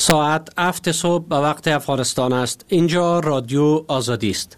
ساعت 7 صبح به وقت افغانستان است. اینجا رادیو آزادی است.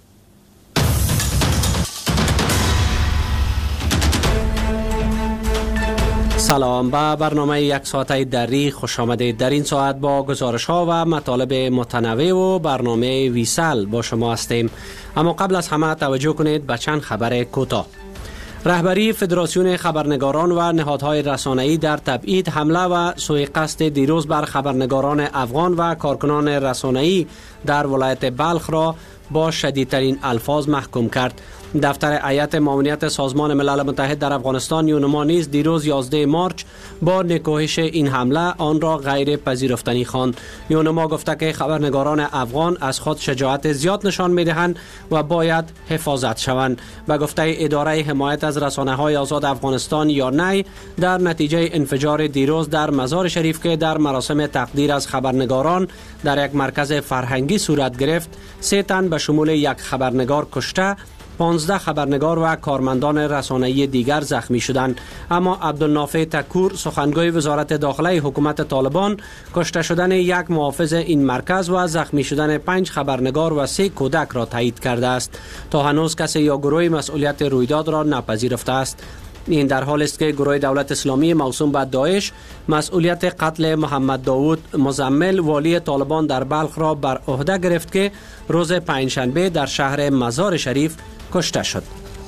سلام، به برنامه یک ساعته دری خوش آمدید. در این ساعت با گزارش ها و مطالب متنوع و برنامه ویسل با شما هستیم. اما قبل از همه توجه کنید به چند خبر کوتاه. رهبری فدراسیون خبرنگاران و نهادهای رسانه‌ای در تبعید حمله و سوء قصد دیروز بر خبرنگاران افغان و کارکنان رسانه‌ای در ولایت بلخ را با شدیدترین الفاظ محکوم کرد. دفتر هیئت معاونیت سازمان ملل متحد در افغانستان یونما نیز دیروز 11 مارچ با نکوهش این حمله آن را غیر پذیرفتنی خواند. یونما گفته که خبرنگاران افغان از خود شجاعت زیاد نشان می‌دهند و باید حفاظت شوند. به گفته اداره حمایت از رسانه‌های آزاد افغانستان یا نی، در نتیجه انفجار دیروز در مزار شریف که در مراسم تقدیر از خبرنگاران در یک مرکز فرهنگی صورت گرفت، 3 تن به شمول یک خبرنگار کشته، 15 خبرنگار و کارمندان رسانه‌ای دیگر زخمی شدند. اما عبدالنافع تکور، سخنگوی وزارت داخله حکومت طالبان، کشته شدن یک محافظ این مرکز و زخمی شدن 5 خبرنگار و 3 کودک را تایید کرده است. تا هنوز کسی یا گروهی مسئولیت رویداد را نپذیرفته است. این در حال است که گروه دولت اسلامی موسوم به داعش مسئولیت قتل محمد داوود مزمل، والی طالبان در بلخ را بر عهده گرفت که روز پنجشنبه در شهر مزار شریف کشته شد.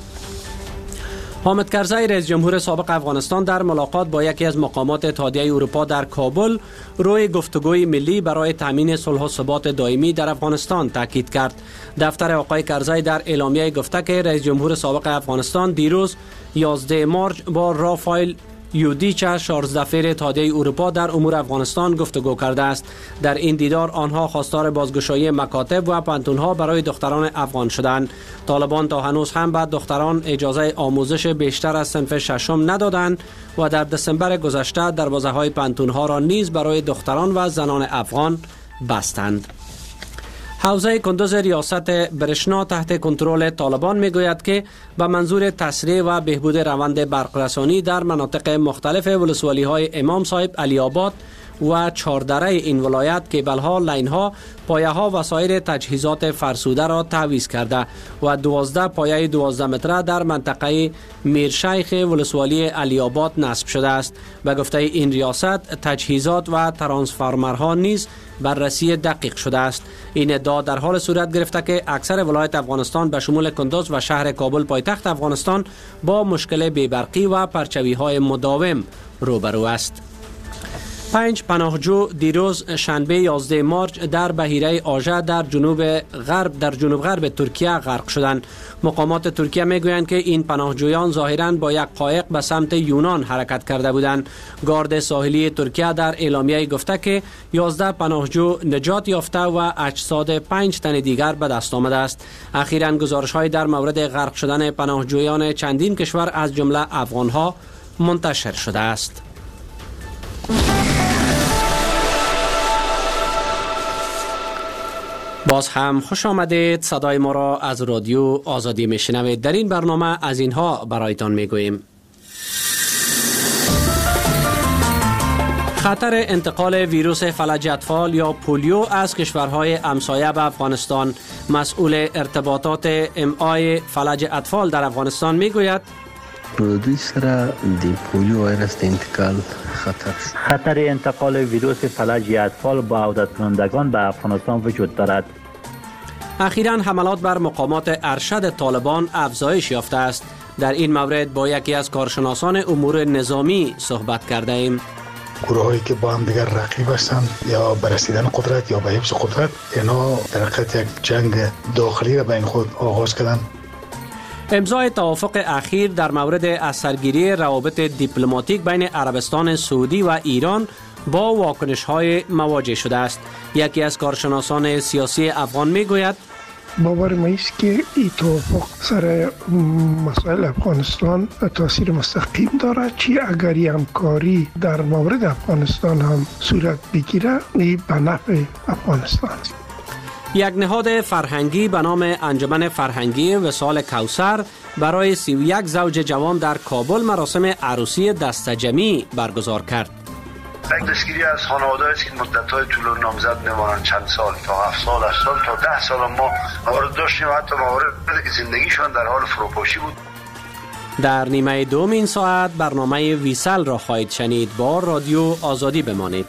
حامد کرزی، رئیس جمهور سابق افغانستان، در ملاقات با یکی از مقامات اتحادیه اروپا در کابل روی گفتگوی ملی برای تامین صلح و ثبات دائمی در افغانستان تاکید کرد. دفتر آقای کرزی در اعلامیه گفته که رئیس جمهور سابق افغانستان دیروز 11 مارچ با رافائل یودیچ، 14 دفعه اتحادیه اروپا در امور افغانستان گفتگو کرده است. در این دیدار آنها خواستار بازگشایی مکاتب و پانتونها برای دختران افغان شدند. طالبان تا هنوز هم به دختران اجازه آموزش بیشتر از صنف ششم ندادند و در دسامبر گذشته دروازه‌های پانتونها را نیز برای دختران و زنان افغان بستند. حوزه کندوز ریاست برشنا تحت کنترل طالبان میگوید که به منظور تسریع و بهبود روند برقرسانی در مناطق مختلف ولسوالی‌های امام صاحب، علی آباد و چاردره این ولایت کیبل‌ها، لین‌ها، پایه‌ها و سایر تجهیزات فرسوده را تعویض کرده و 12 پایه 12 متره در منطقه میرشیخ ولسوالی علی آباد نصب شده است. به گفته این ریاست، تجهیزات و ترانسفورمرها نیز بررسی دقیق شده است. این ادعا در حال صورت گرفته که اکثر ولایت افغانستان به شمول کندوز و شهر کابل پایتخت افغانستان با مشکل بی‌برقی و پرچوی‌های مداوم روبرو است. 5 پناهجو دیروز شنبه 11 مارچ در بحیره آژه در جنوب غرب ترکیه غرق شدند. مقامات ترکیه میگویند که این پناهجویان ظاهراً با یک قایق به سمت یونان حرکت کرده بودند. گارد ساحلی ترکیه در اعلامیه گفته که 11 پناهجو نجات یافته و اجساد 5 تن دیگر به دست آمده است. اخیراً گزارش‌های در مورد غرق شدن پناهجویان چندین کشور از جمله افغان‌ها منتشر شده است. باز هم خوش آمدید. صدای ما را از رادیو آزادی میشنوید. در این برنامه از اینها برایتان میگوییم: خطر انتقال ویروس فلج اطفال یا پولیو از کشورهای همسایه به افغانستان. مسئول ارتباطات MI فلج اطفال در افغانستان میگوید دوی سره د پولیو ویروس د انتقال خطر انتقال ویروس فلج اطفال با عودت کنندگان به افغانستان وجود دارد. اخیراً حملات بر مقامات ارشد طالبان افزایش یافته است. در این مورد با یکی از کارشناسان امور نظامی صحبت کرده ایم. گروهایی که با هم دیگر رقیب هستند یا برسیدن قدرت یا به حفظ قدرت، اینا در حقیقت یک جنگ داخلی را بین خود آغاز کردند. امضای توافق اخیر در مورد از سرگیری روابط دیپلماتیک بین عربستان سعودی و ایران با واکنش‌های مواجه شده است. یکی از کارشناسان سیاسی افغان میگوید باور ما است که این توافق سر مسائل افغانستان تاثیر مستقیم دارد، چی اگر این همکاری در مورد افغانستان هم صورت بگیره این به نفع افغانستان است. یک نهاد فرهنگی به نام انجمن فرهنگی وصال کوثر برای 31 زوج جوان در کابل مراسم عروسی دسته‌جمعی برگزار کرد. یک دستگیری از خانواده‌ای است که مدت‌های طولانی نامزد میمانند، چند سال تا 7 سال 8 سال تا 10 سال ما موارد داشتیم، حتی مواردی که زندگیشان در حال فروپاشی بود. در نیمه دوم این ساعت برنامه ویسل را خواهید شنید. با رادیو آزادی بمانید.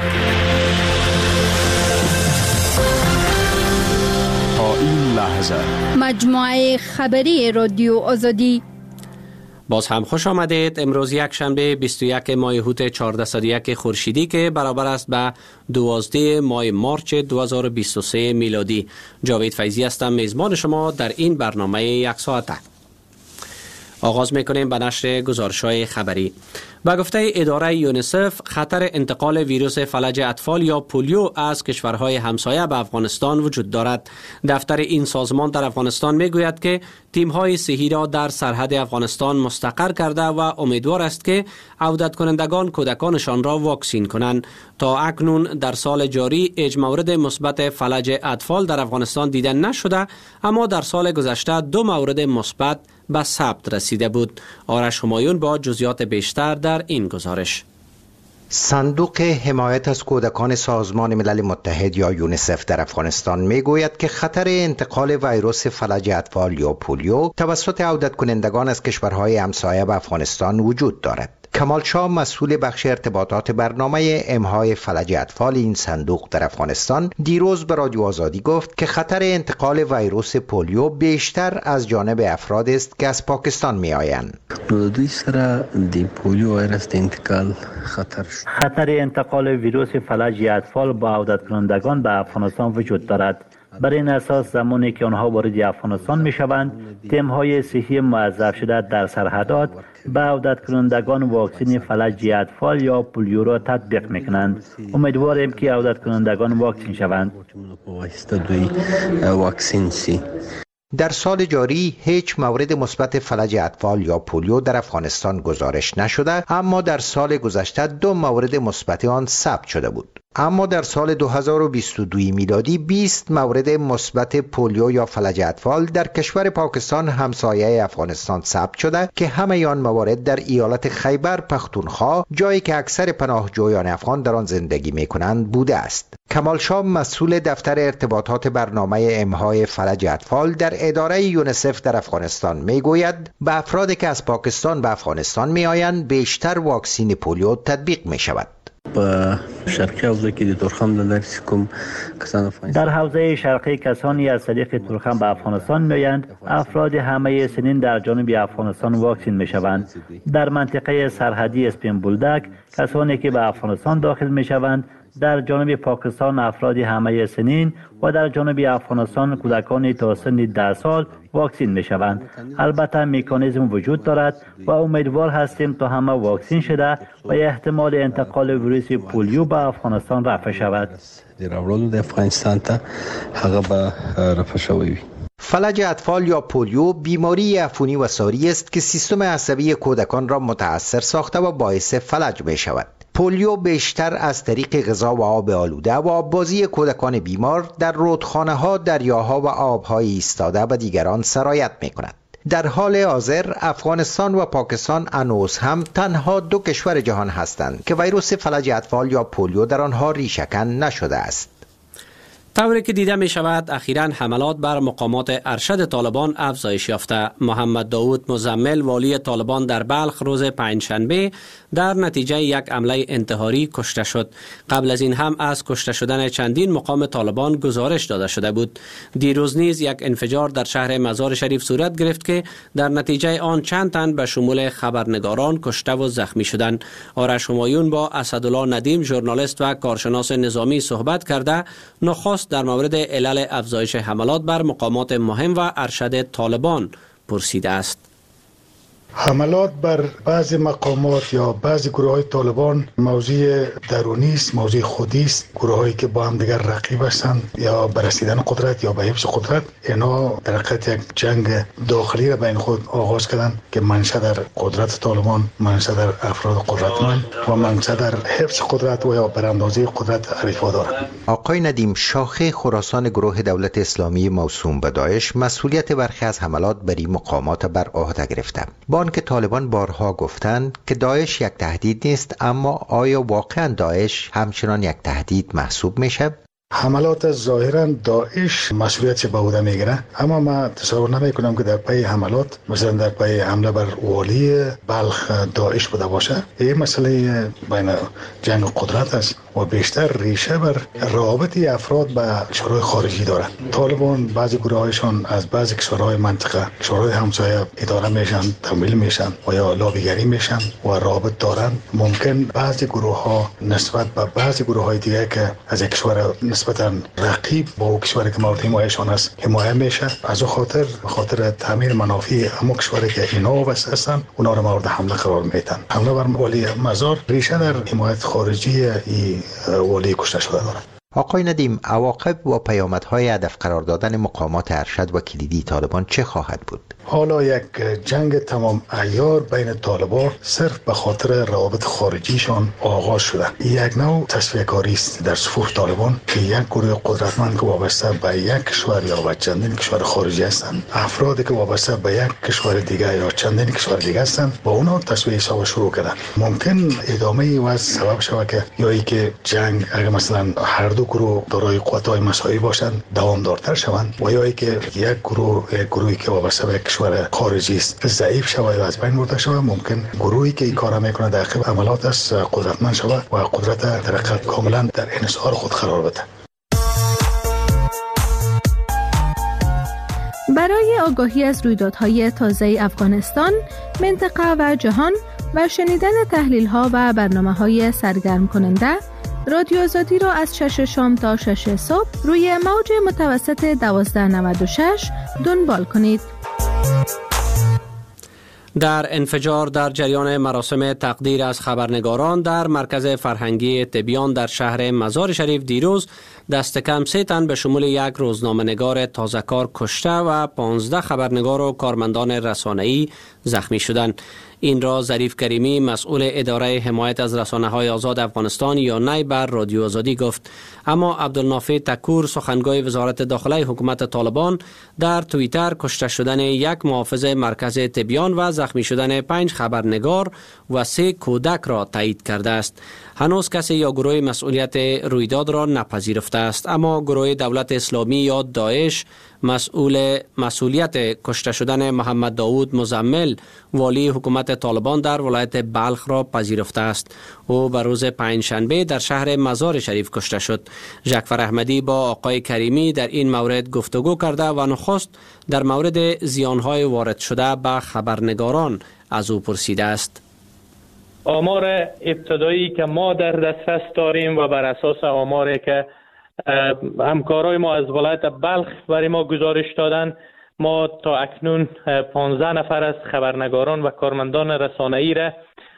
تا این لحظه مجموعه خبری رادیو آزادی. باز هم خوش آمدید. امروز یک شنبه 21 ماه هوت 1401 خورشیدی که برابر است به 12 ماه مارچ 2023 میلادی. جاوید فیضی هستم، میزبان شما در این برنامه یک ساعته. آغاز میکنیم به نشر گزارش‌های خبری. به گفته اداره یونیسف، خطر انتقال ویروس فلج اطفال یا پولیو از کشورهای همسایه به افغانستان وجود دارد. دفتر این سازمان در افغانستان میگوید که تیم‌های صحی را در سرحد افغانستان مستقر کرده و امیدوار است که عودت کنندگان کودکانشان را واکسین کنند. تا اکنون در سال جاری هیچ مورد مثبت فلج اطفال در افغانستان دیده نشده، اما در سال گذشته 2 مورد مثبت به ثبت رسیده بود. آرش همایون با جزئیات بیشتر در این گزارش. صندوق حمایت از کودکان سازمان ملل متحد یا یونیسف در افغانستان میگوید که خطر انتقال ویروس فلج اطفال یا پولیو توسط عودت کنندگان از کشورهای همسایه به افغانستان وجود دارد. کمال شاه، مسئول بخش ارتباطات برنامه امهای فلج اطفال این صندوق در افغانستان، دیروز به رادیو آزادی گفت که خطر انتقال ویروس پولیو بیشتر از جانب افراد است که از پاکستان می آیند. دوی سره د پولیو ویروس انتقال خطر انتقال ویروس فلج اطفال با عودت کنندگان به افغانستان وجود دارد. بر این اساس زمانی که آنها وارد افغانستان می شوند، تیم‌های صحی موظف شده در سرحدات به عودت کنندگان واکسن فلج اطفال یا پولیو را تطبیق می کنند. امیدواریم که عودت کنندگان واکسین شوند. در سال جاری هیچ مورد مثبت فلج اطفال یا پولیو در افغانستان گزارش نشده، اما در سال گذشته 2 مورد مثبت آن ثبت شده بود. اما در سال 2022 میلادی 20 مورد مثبت پولیو یا فلج اطفال در کشور پاکستان همسایه افغانستان ثبت شده که همه آن موارد در ایالت خیبر پختونخوا، جایی که اکثر پناهجویان افغان در آن زندگی می‌کنند، بوده است. کمال شاه، مسئول دفتر ارتباطات برنامه امهای فلج اطفال در اداره یونیسف در افغانستان میگوید به افرادی که از پاکستان به افغانستان میآیند بیشتر واکسن پولیو تطبیق می شود. در حوزه شرقی کسانی از طریق تورخم به افغانستان میآیند افراد همه سنین در جنوب افغانستان واکسین می شوند. در منطقه سرحدی اسپین بولدک کسانی که به افغانستان داخل می شوند، در جنوب پاکستان افراد همه سنین و در جنوب افغانستان کودکان تا سن 10 سال واکسین می شوند. البته مکانیزم وجود دارد و امیدوار هستیم تا همه واکسین شده و احتمال انتقال ویروس پولیو به افغانستان رفع شود. فلج اطفال یا پولیو بیماری عفونی و ساری است که سیستم عصبی کودکان را متاثر ساخته و باعث فلج می شود. پولیو بیشتر از طریق غذا و آب آلوده و آببازی کودکان بیمار در رودخانه‌ها، دریاها و آب‌های ایستاده و دیگران سرایت می‌کند. در حال حاضر افغانستان و پاکستان هنوز هم تنها 2 کشور جهان هستند که ویروس فلج اطفال یا پولیو در آنها ریشه‌کن نشده است. طوری که دیده می شود اخیراً حملات بر مقامات ارشد طالبان افزایش یافته. محمد داود مزمل، والی طالبان در بلخ، روز پنجشنبه در نتیجه یک حمله انتحاری کشته شد. قبل از این هم از کشته شدن چندین مقام طالبان گزارش داده شده بود. دیروز نیز یک انفجار در شهر مزار شریف صورت گرفت که در نتیجه آن چند تن به شمول خبرنگاران کشته و زخمی شدند. آرش همایون با اسدالله ندیم، ژورنالیست و کارشناس نظامی صحبت کرده نخست در مورد علل افزایش حملات بر مقامات مهم و ارشد طالبان پرسیده است. حملات بر بعضی مقامات یا بعضی گروه های طالبان موضوع درونی است، موضوع خودی است. گروه هایی که با هم دیگر رقیب هستند یا به رسیدن قدرت یا به حفظ قدرت، اینا در حقیقت یک جنگ داخلی را بین خود آغاز کردند که منشأ در قدرت طالبان، منشأ در افراد قدرتمند و منشأ در حفظ قدرت و یا براندازی قدرت حریفا دارند. آقای ندیم، شاخه خراسان گروه دولت اسلامی موسوم به داعش مسئولیت برخی از حملات بر این مقامات بر عهده گرفته. با بانک طالبان بارها گفتند که داعش یک تهدید نیست، اما آیا واقعا داعش همچنان یک تهدید محسوب میشه؟ حملات ظاهرا داعش مسئولیت به عهده میگیره، اما من تصور نمی کنم که در پی حملات مثلا در پی حمله بر والی بلخ داعش بوده باشه. این مسئله بین جنگ قدرت است و بیشتر ریشه بر رابطه افراد با کشورهای خارجی داره. طالبان بعضی گروهایشان از بعضی کشورهای منطقه، کشورهای همسایه اداره میشن، تمویل میشن و یا لابیگری میشن و رابط دارن. ممکن بعضی گروه ها نسبت به بعضی گروه های دیگه که از یک کشور نسبتاً رقیب با او کشوری که مورد حمایهشان است حمایه میشه، از او خاطر تامین منافع همون کشوری که اینا وابسته هستن اونا رو مورد حمله قرار میدن. حمله بر والی مزار ریشه در حمایت خارجی والی کشته شده داره. آقای ندیم، عواقب و پیامدهای هدف قرار دادن مقامات ارشد و کلیدی طالبان چه خواهد بود؟ حالا یک جنگ تمام عیار بین طالبان صرف به خاطر روابط خارجیشان آغاز شده. یک نوع تصفیه کاری است در صفوف طالبان که یک گروه قدرتمند که وابسته به یک کشور یا به چندین کشور خارجی هستند، افرادی که وابسته به یک کشور دیگه یا چندین کشور دیگه هستند، با اونا تصفیه حساب شروع کردن. ممکن ادامه و سبب شود که یا ای که جنگ اگر مثلا هر دو گروه دارای قوت‌های مساوی باشند دوامدارتر شوند و یا ای که یک گروهی که وابسته به کشور خارجی است ضعیف شود و از بین برده شود، ممکن گروهی که این کارا میکنه در عقب عملات است قدرتمند شود و قدرت در حقیقت کاملا در انحصار خود قرار بده. برای آگاهی از رویدادهای تازه افغانستان، منطقه و جهان و شنیدن تحلیل‌ها و برنامه‌های سرگرم کننده، رادیو آزادی را از 6 شام تا 6 صبح روی موج متوسط 1296 دنبال کنید. در انفجار در جریان مراسم تقدیر از خبرنگاران در مرکز فرهنگی تبیان در شهر مزار شریف دیروز دست کم 3 تن به شمول یک روزنامه‌نگار تازه‌کار کشته و 15 خبرنگار و کارمندان رسانه‌ای زخمی شدند. این را ظریف کریمی مسئول اداره حمایت از رسانه‌های آزاد افغانستان یا نی بر رادیو آزادی گفت. اما عبدالنافع تکور سخنگوی وزارت داخله حکومت طالبان در توییتر کشته شدن یک محافظ مرکز تبیان و زخمی شدن 5 خبرنگار و 3 کودک را تایید کرده است. هنوز کسی یا گروه مسئولیت رویداد را نپذیرفته است، اما گروه دولت اسلامی یا داعش مسئولیت کشته شدن محمد داوود مزمل والی حکومت طالبان در ولایت بلخ را پذیرفته است. او بر روز پنجشنبه در شهر مزار شریف کشته شد. جعفر احمدی با آقای کریمی در این مورد گفتگو کرده و نخست در مورد زیانهای وارد شده به خبرنگاران از او پرسیده است. آمار ابتدایی که ما در دسترس داریم و بر اساس آماری که همکارای ما از ولایت بلخ برای ما گزارش دادن، ما تا اکنون 15 نفر از خبرنگاران و کارمندان رسانه‌ای را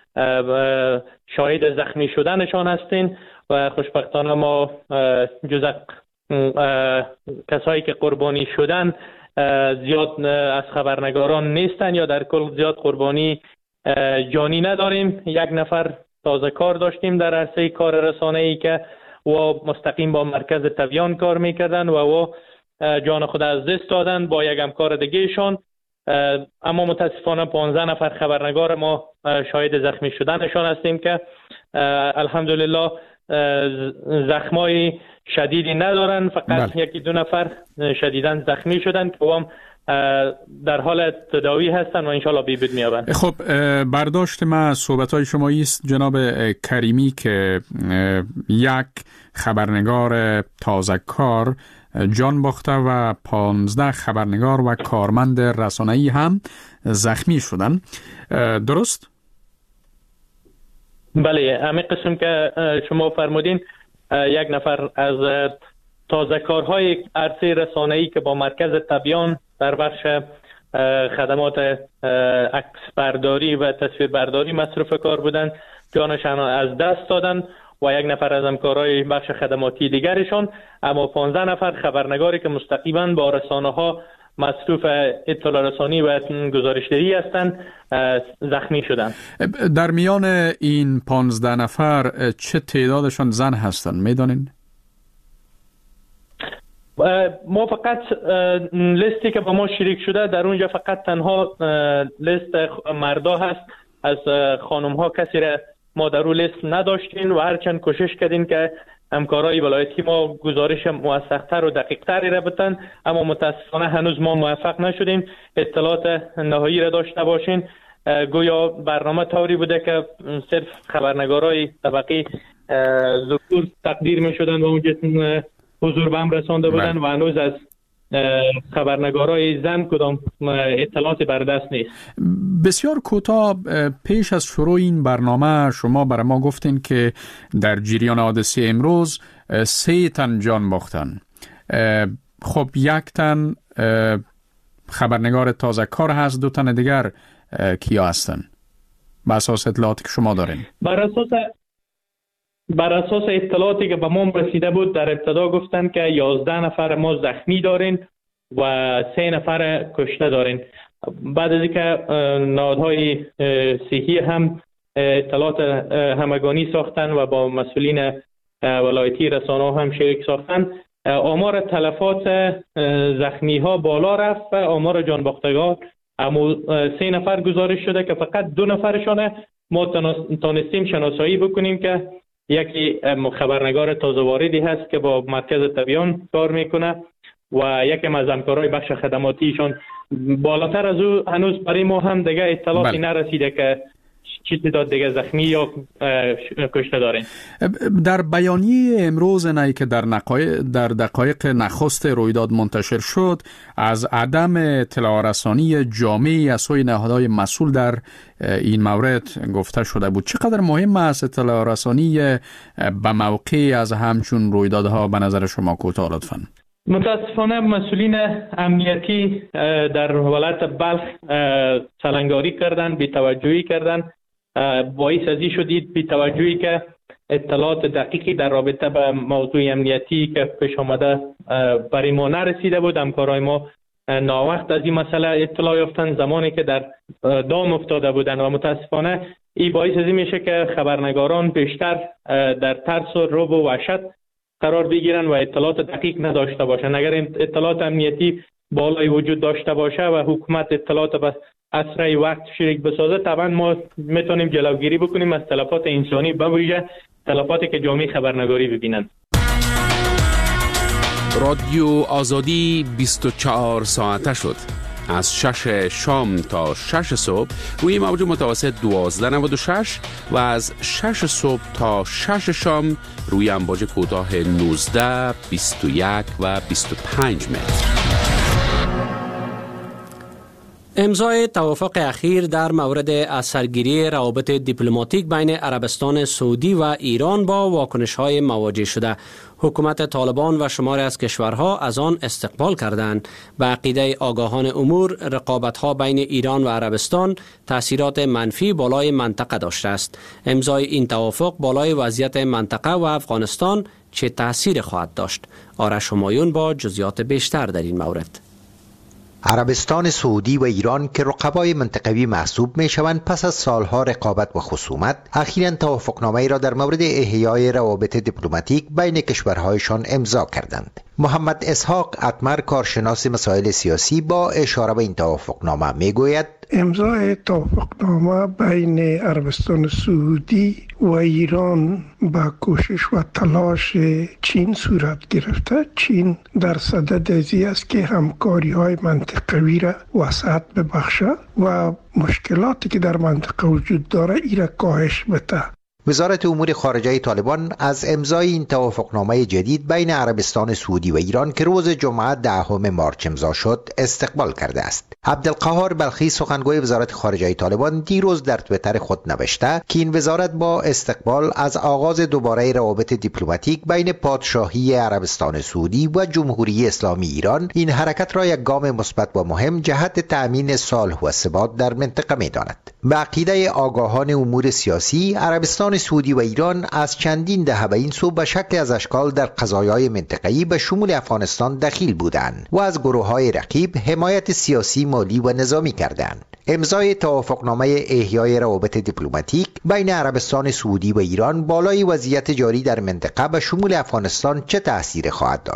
شاهد زخمی شدنشان هستیم و خوشبختانه ما جز کسایی که قربانی شدن زیاد از خبرنگاران نیستن یا در کل زیاد قربانی جانی نداریم. 1 نفر تازه کار داشتیم در عرصه کار رسانه‌ای که و مستقیم با مرکز تبیان کار میکردن و جان خود از دست دادن با یک همکار دیگهشان. اما متاسفانه 15 نفر خبرنگار ما شاهد زخمی شدنشان هستیم که الحمدلله زخمای شدیدی ندارن، فقط 1-2 نفر شدیداً زخمی شدن که هم در حال تداوی هستن و انشالله بهبود میابند. خب برداشت ما صحبت‌های شما است جناب کریمی که 1 خبرنگار تازه کار جان باخته و 15 خبرنگار و کارمند رسانه‌ای هم زخمی شدن، درست؟ بله، همین قسم که شما فرمودین 1 نفر از تازه کارهای عرصه رسانه‌ای که با مرکز تبیان در بخش خدمات عکس برداری و تصویر برداری مصروف کار بودند جانشان از دست دادن و 1 نفر از همکارای بخش خدماتی دیگرشان. اما 15 نفر خبرنگاری که مستقیما با رسانه‌ها مصروف اطلاع رسانی و گزارشدهی هستند زخمی شدند. در میان این 15 نفر چه تعدادشان زن هستند میدانین؟ ما فقط لیستی که با ما شریک شده در اونجا فقط تنها لیست مردا هست. از خانم ها کسی را ما در اون لیست نداشتیم و هرچند کوشش کردیم که همکارای ولایتی ما گزارش موثق‌تر و دقیق‌تری را بدن، اما متاسفانه هنوز ما موفق نشدیم اطلاعات نهایی را داشته باشیم. گویا برنامه طوری بوده که صرف خبرنگارای طبقه ذکور تقدیر می شدن و اونجا حضور به هم رسانده بودن و هنوز از خبرنگارای زن کدام اطلاعات بر دست نیست. بسیار کوتاه پیش از شروع این برنامه شما برای ما گفتین که در جریان حادثه امروز 3 تن جان باختن. خب 1 تن خبرنگار تازه کار هست، 2 تن دیگر کیا هستن بر اساس اطلاعاتی که شما دارین؟ بر اساس اطلاعاتی که به ما رسیده بود در ابتدا گفتن که 11 نفر ما زخمی دارین و 3 نفر کشته دارین. بعد از اینکه نهادهای صحی هم اطلاعات همگانی ساختن و با مسئولین ولایتی رسانه‌ها هم شریک ساختن، آمار تلفات زخمی ها بالا رفت و آمار جان باختگان اما 3 نفر گزارش شده که فقط 2 نفرشانه ما تانستیم شناسایی بکنیم که یکی خبرنگار تازه واردی هست که با مرکز تبیان کار میکنه و یکی از همکارای بخش خدماتیشون. بالاتر از او هنوز برای ما هم دیگه اطلاعاتی نرسیده که چی تعداد دیگه زخمی یا کشته دارین. در بیانیه امروز نایی که در دقایق نخست رویداد منتشر شد، از عدم اطلاع رسانی جامعی از سوی نهادهای مسئول در این مورد گفته شده بود. چقدر مهم است اطلاع رسانی به موقع از همچون رویدادها به نظر شما کوتاه لطفاً؟ متاسفانه مسئولین امنیتی در ولایت بلخ سلنگاری کردن، بی‌توجهی کردن، باعث ازی شدید بی‌توجهی که اطلاعات دقیقی در رابطه به موضوع امنیتی که پیش آمده برای ما نرسیده بود. همکارای ما ناوقت از این مسئله اطلاع یافتن زمانی که در دام افتاده بودن و متاسفانه این باعث ازی میشه که خبرنگاران بیشتر در ترس و رعب و وحشت قرار بگیرن و اطلاعات دقیق نداشته باشن. اگر اطلاعات امنیتی بالای وجود داشته باشه و حکومت اطلاعات به اسرع وقت شریک بسازه، طبعا ما میتونیم جلوگیری بکنیم از تلفات انسانی، به ویژه تلفاتی که جامعه خبرنگاری ببینند. رادیو آزادی 24 ساعته شد. از 6 شام تا 6 صبح روی موج متوسط 1296 و از 6 صبح تا 6 شام روی امواج کوتاه 19، 21 و 25 متر. امضای توافق اخیر در مورد از سرگیری روابط دیپلماتیک بین عربستان سعودی و ایران با واکنش‌های مواجه شده. حکومت طالبان و شماری از کشورها از آن استقبال کردند. به عقیده آگاهان امور، رقابت‌ها بین ایران و عربستان تأثیرات منفی بالای منطقه داشته است. امضای این توافق بالای وضعیت منطقه و افغانستان چه تأثیر خواهد داشت؟ آرش همایون با جزئیات بیشتر در این مورد. عربستان سعودی و ایران که رقبای منطقوی محسوب می شوند، پس از سالها رقابت و خصومت اخیراً توافقنامه‌ای را در مورد احیای روابط دیپلماتیک بین کشورهایشان امضا کردند. محمد اسحاق اتمر، کارشناس مسائل سیاسی، با اشاره به این توافقنامه می گوید امضای توافقنامه بین عربستان سعودی و ایران با کوشش و تلاش چین صورت گرفته. چین در صدد ازی است که همکاری های منطقوی را وسعت ببخشه و مشکلاتی که در منطقه وجود داره ای را کاهش بده. وزارت امور خارجه طالبان از امضای این توافقنامه جدید بین عربستان سعودی و ایران که روز جمعه 10 مارس امضا شد استقبال کرده است. عبدالقهار بلخی، سخنگوی وزارت خارجه طالبان، دیروز در توییتر خود نوشته که این وزارت با استقبال از آغاز دوباره روابط دیپلماتیک بین پادشاهی عربستان سعودی و جمهوری اسلامی ایران این حرکت را یک گام مثبت و مهم جهت تأمین صلح و ثبات در منطقه می‌داند. به عقیده آگاهان امور سیاسی، عربستان سعودی و ایران از چندین دهه به این سو به شکل از اشکال در قضایای منطقه‌ای به شمول افغانستان دخیل بودند و از گروه‌های رقیب حمایت سیاسی، مالی و نظامی کردند. امضای توافقنامه احیای روابط دیپلماتیک بین عربستان سعودی و ایران بالای وضعیت جاری در منطقه به شمول افغانستان چه تأثیر خواهد داشت؟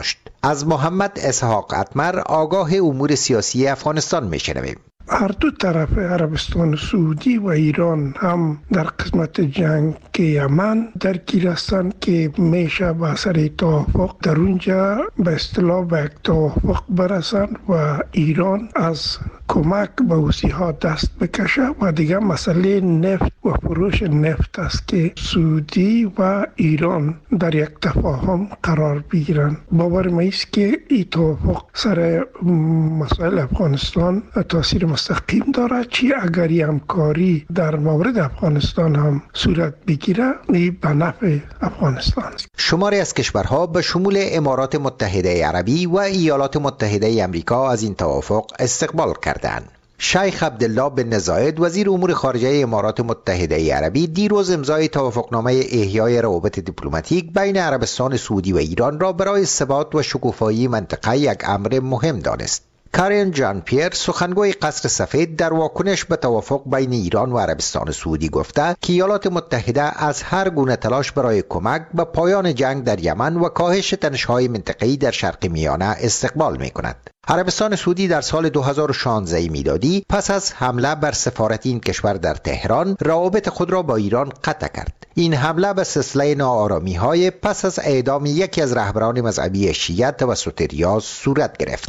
از محمد اسحاق اتمر آگاه امور سیاسی افغانستان میشنویم. هر دو طرف عربستان سعودی و ایران هم در قسمت جنگ یمن درگیر هستند که میشه به اثر توافق در اونجا به اصطلاح به یک توافق برسند و ایران از کمک به حوثی‌ها دست بکشه و دیگه مسئله نفت و فروش نفت است که سعودی و ایران در یک تفاهم قرار بگیرند. باور ما است که این توافق سر مسائل افغانستان تاثیر مستقیم داره، چی اگر همکاری در مورد افغانستان هم صورت بگیره این به نفع افغانستان است. شماری از کشورها به شمول امارات متحده عربی و ایالات متحده آمریکا از این توافق استقبال کردند. شیخ عبدالله بن زاید وزیر امور خارجه امارات متحده عربی دیروز امضای توافقنامه احیای روابط دیپلماتیک بین عربستان سعودی و ایران را برای ثبات و شکوفایی منطقه یک امر مهم دانست. کارین جان پیر سخنگوی قصر سفید در واکنش به توافق بین ایران و عربستان سعودی گفته که ایالات متحده از هر گونه تلاش برای کمک به پایان جنگ در یمن و کاهش تنش‌های منطقه‌ای در شرق میانه استقبال می‌کند. عربستان سعودی در سال 2016 میلادی پس از حمله بر سفارت این کشور در تهران روابط خود را با ایران قطع کرد. این حمله به سلسله ناآرامی‌های پس از اعدام یکی از رهبران مذهبی شیعه توسط ریاض صورت گرفت.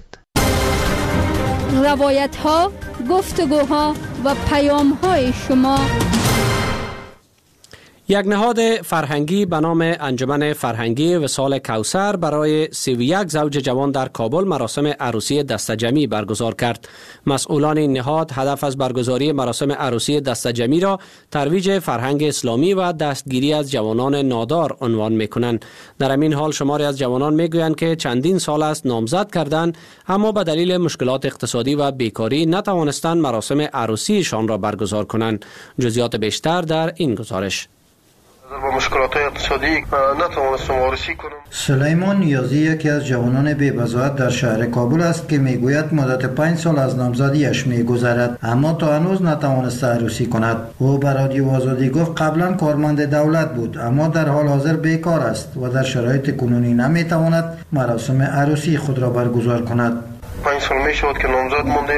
روایت ها، گفتگوها و پیام های شما. یک نهاد فرهنگی به نام انجمن فرهنگی وصال کوثر برای 31 زوج جوان در کابل مراسم عروسی دسته‌جمعی برگزار کرد. مسئولان این نهاد هدف از برگزاری مراسم عروسی دسته‌جمعی را ترویج فرهنگ اسلامی و دستگیری از جوانان نادار عنوان می‌کنند. در همین حال شماری از جوانان می‌گویند که چندین سال است نامزد کردند اما به دلیل مشکلات اقتصادی و بیکاری نتوانستند مراسم عروسیشان را برگزار کنند. جزئیات بیشتر در این گزارش. با مشکلات اقتصادی نتوانستم عروسی کنم. سلیمان نیازی یکی از جوانان بی‌بضاعت در شهر کابل است که میگوید مدت 5 سال از نامزدیش میگذرد اما تا هنوز نتوانسته عروسی کند. او به رادیو آزادی گفت قبلا کارمند دولت بود اما در حال حاضر بیکار است و در شرایط کنونی نمیتواند مراسم عروسی خود را برگزار کند. 5 سال می شود که نامزد موندیم.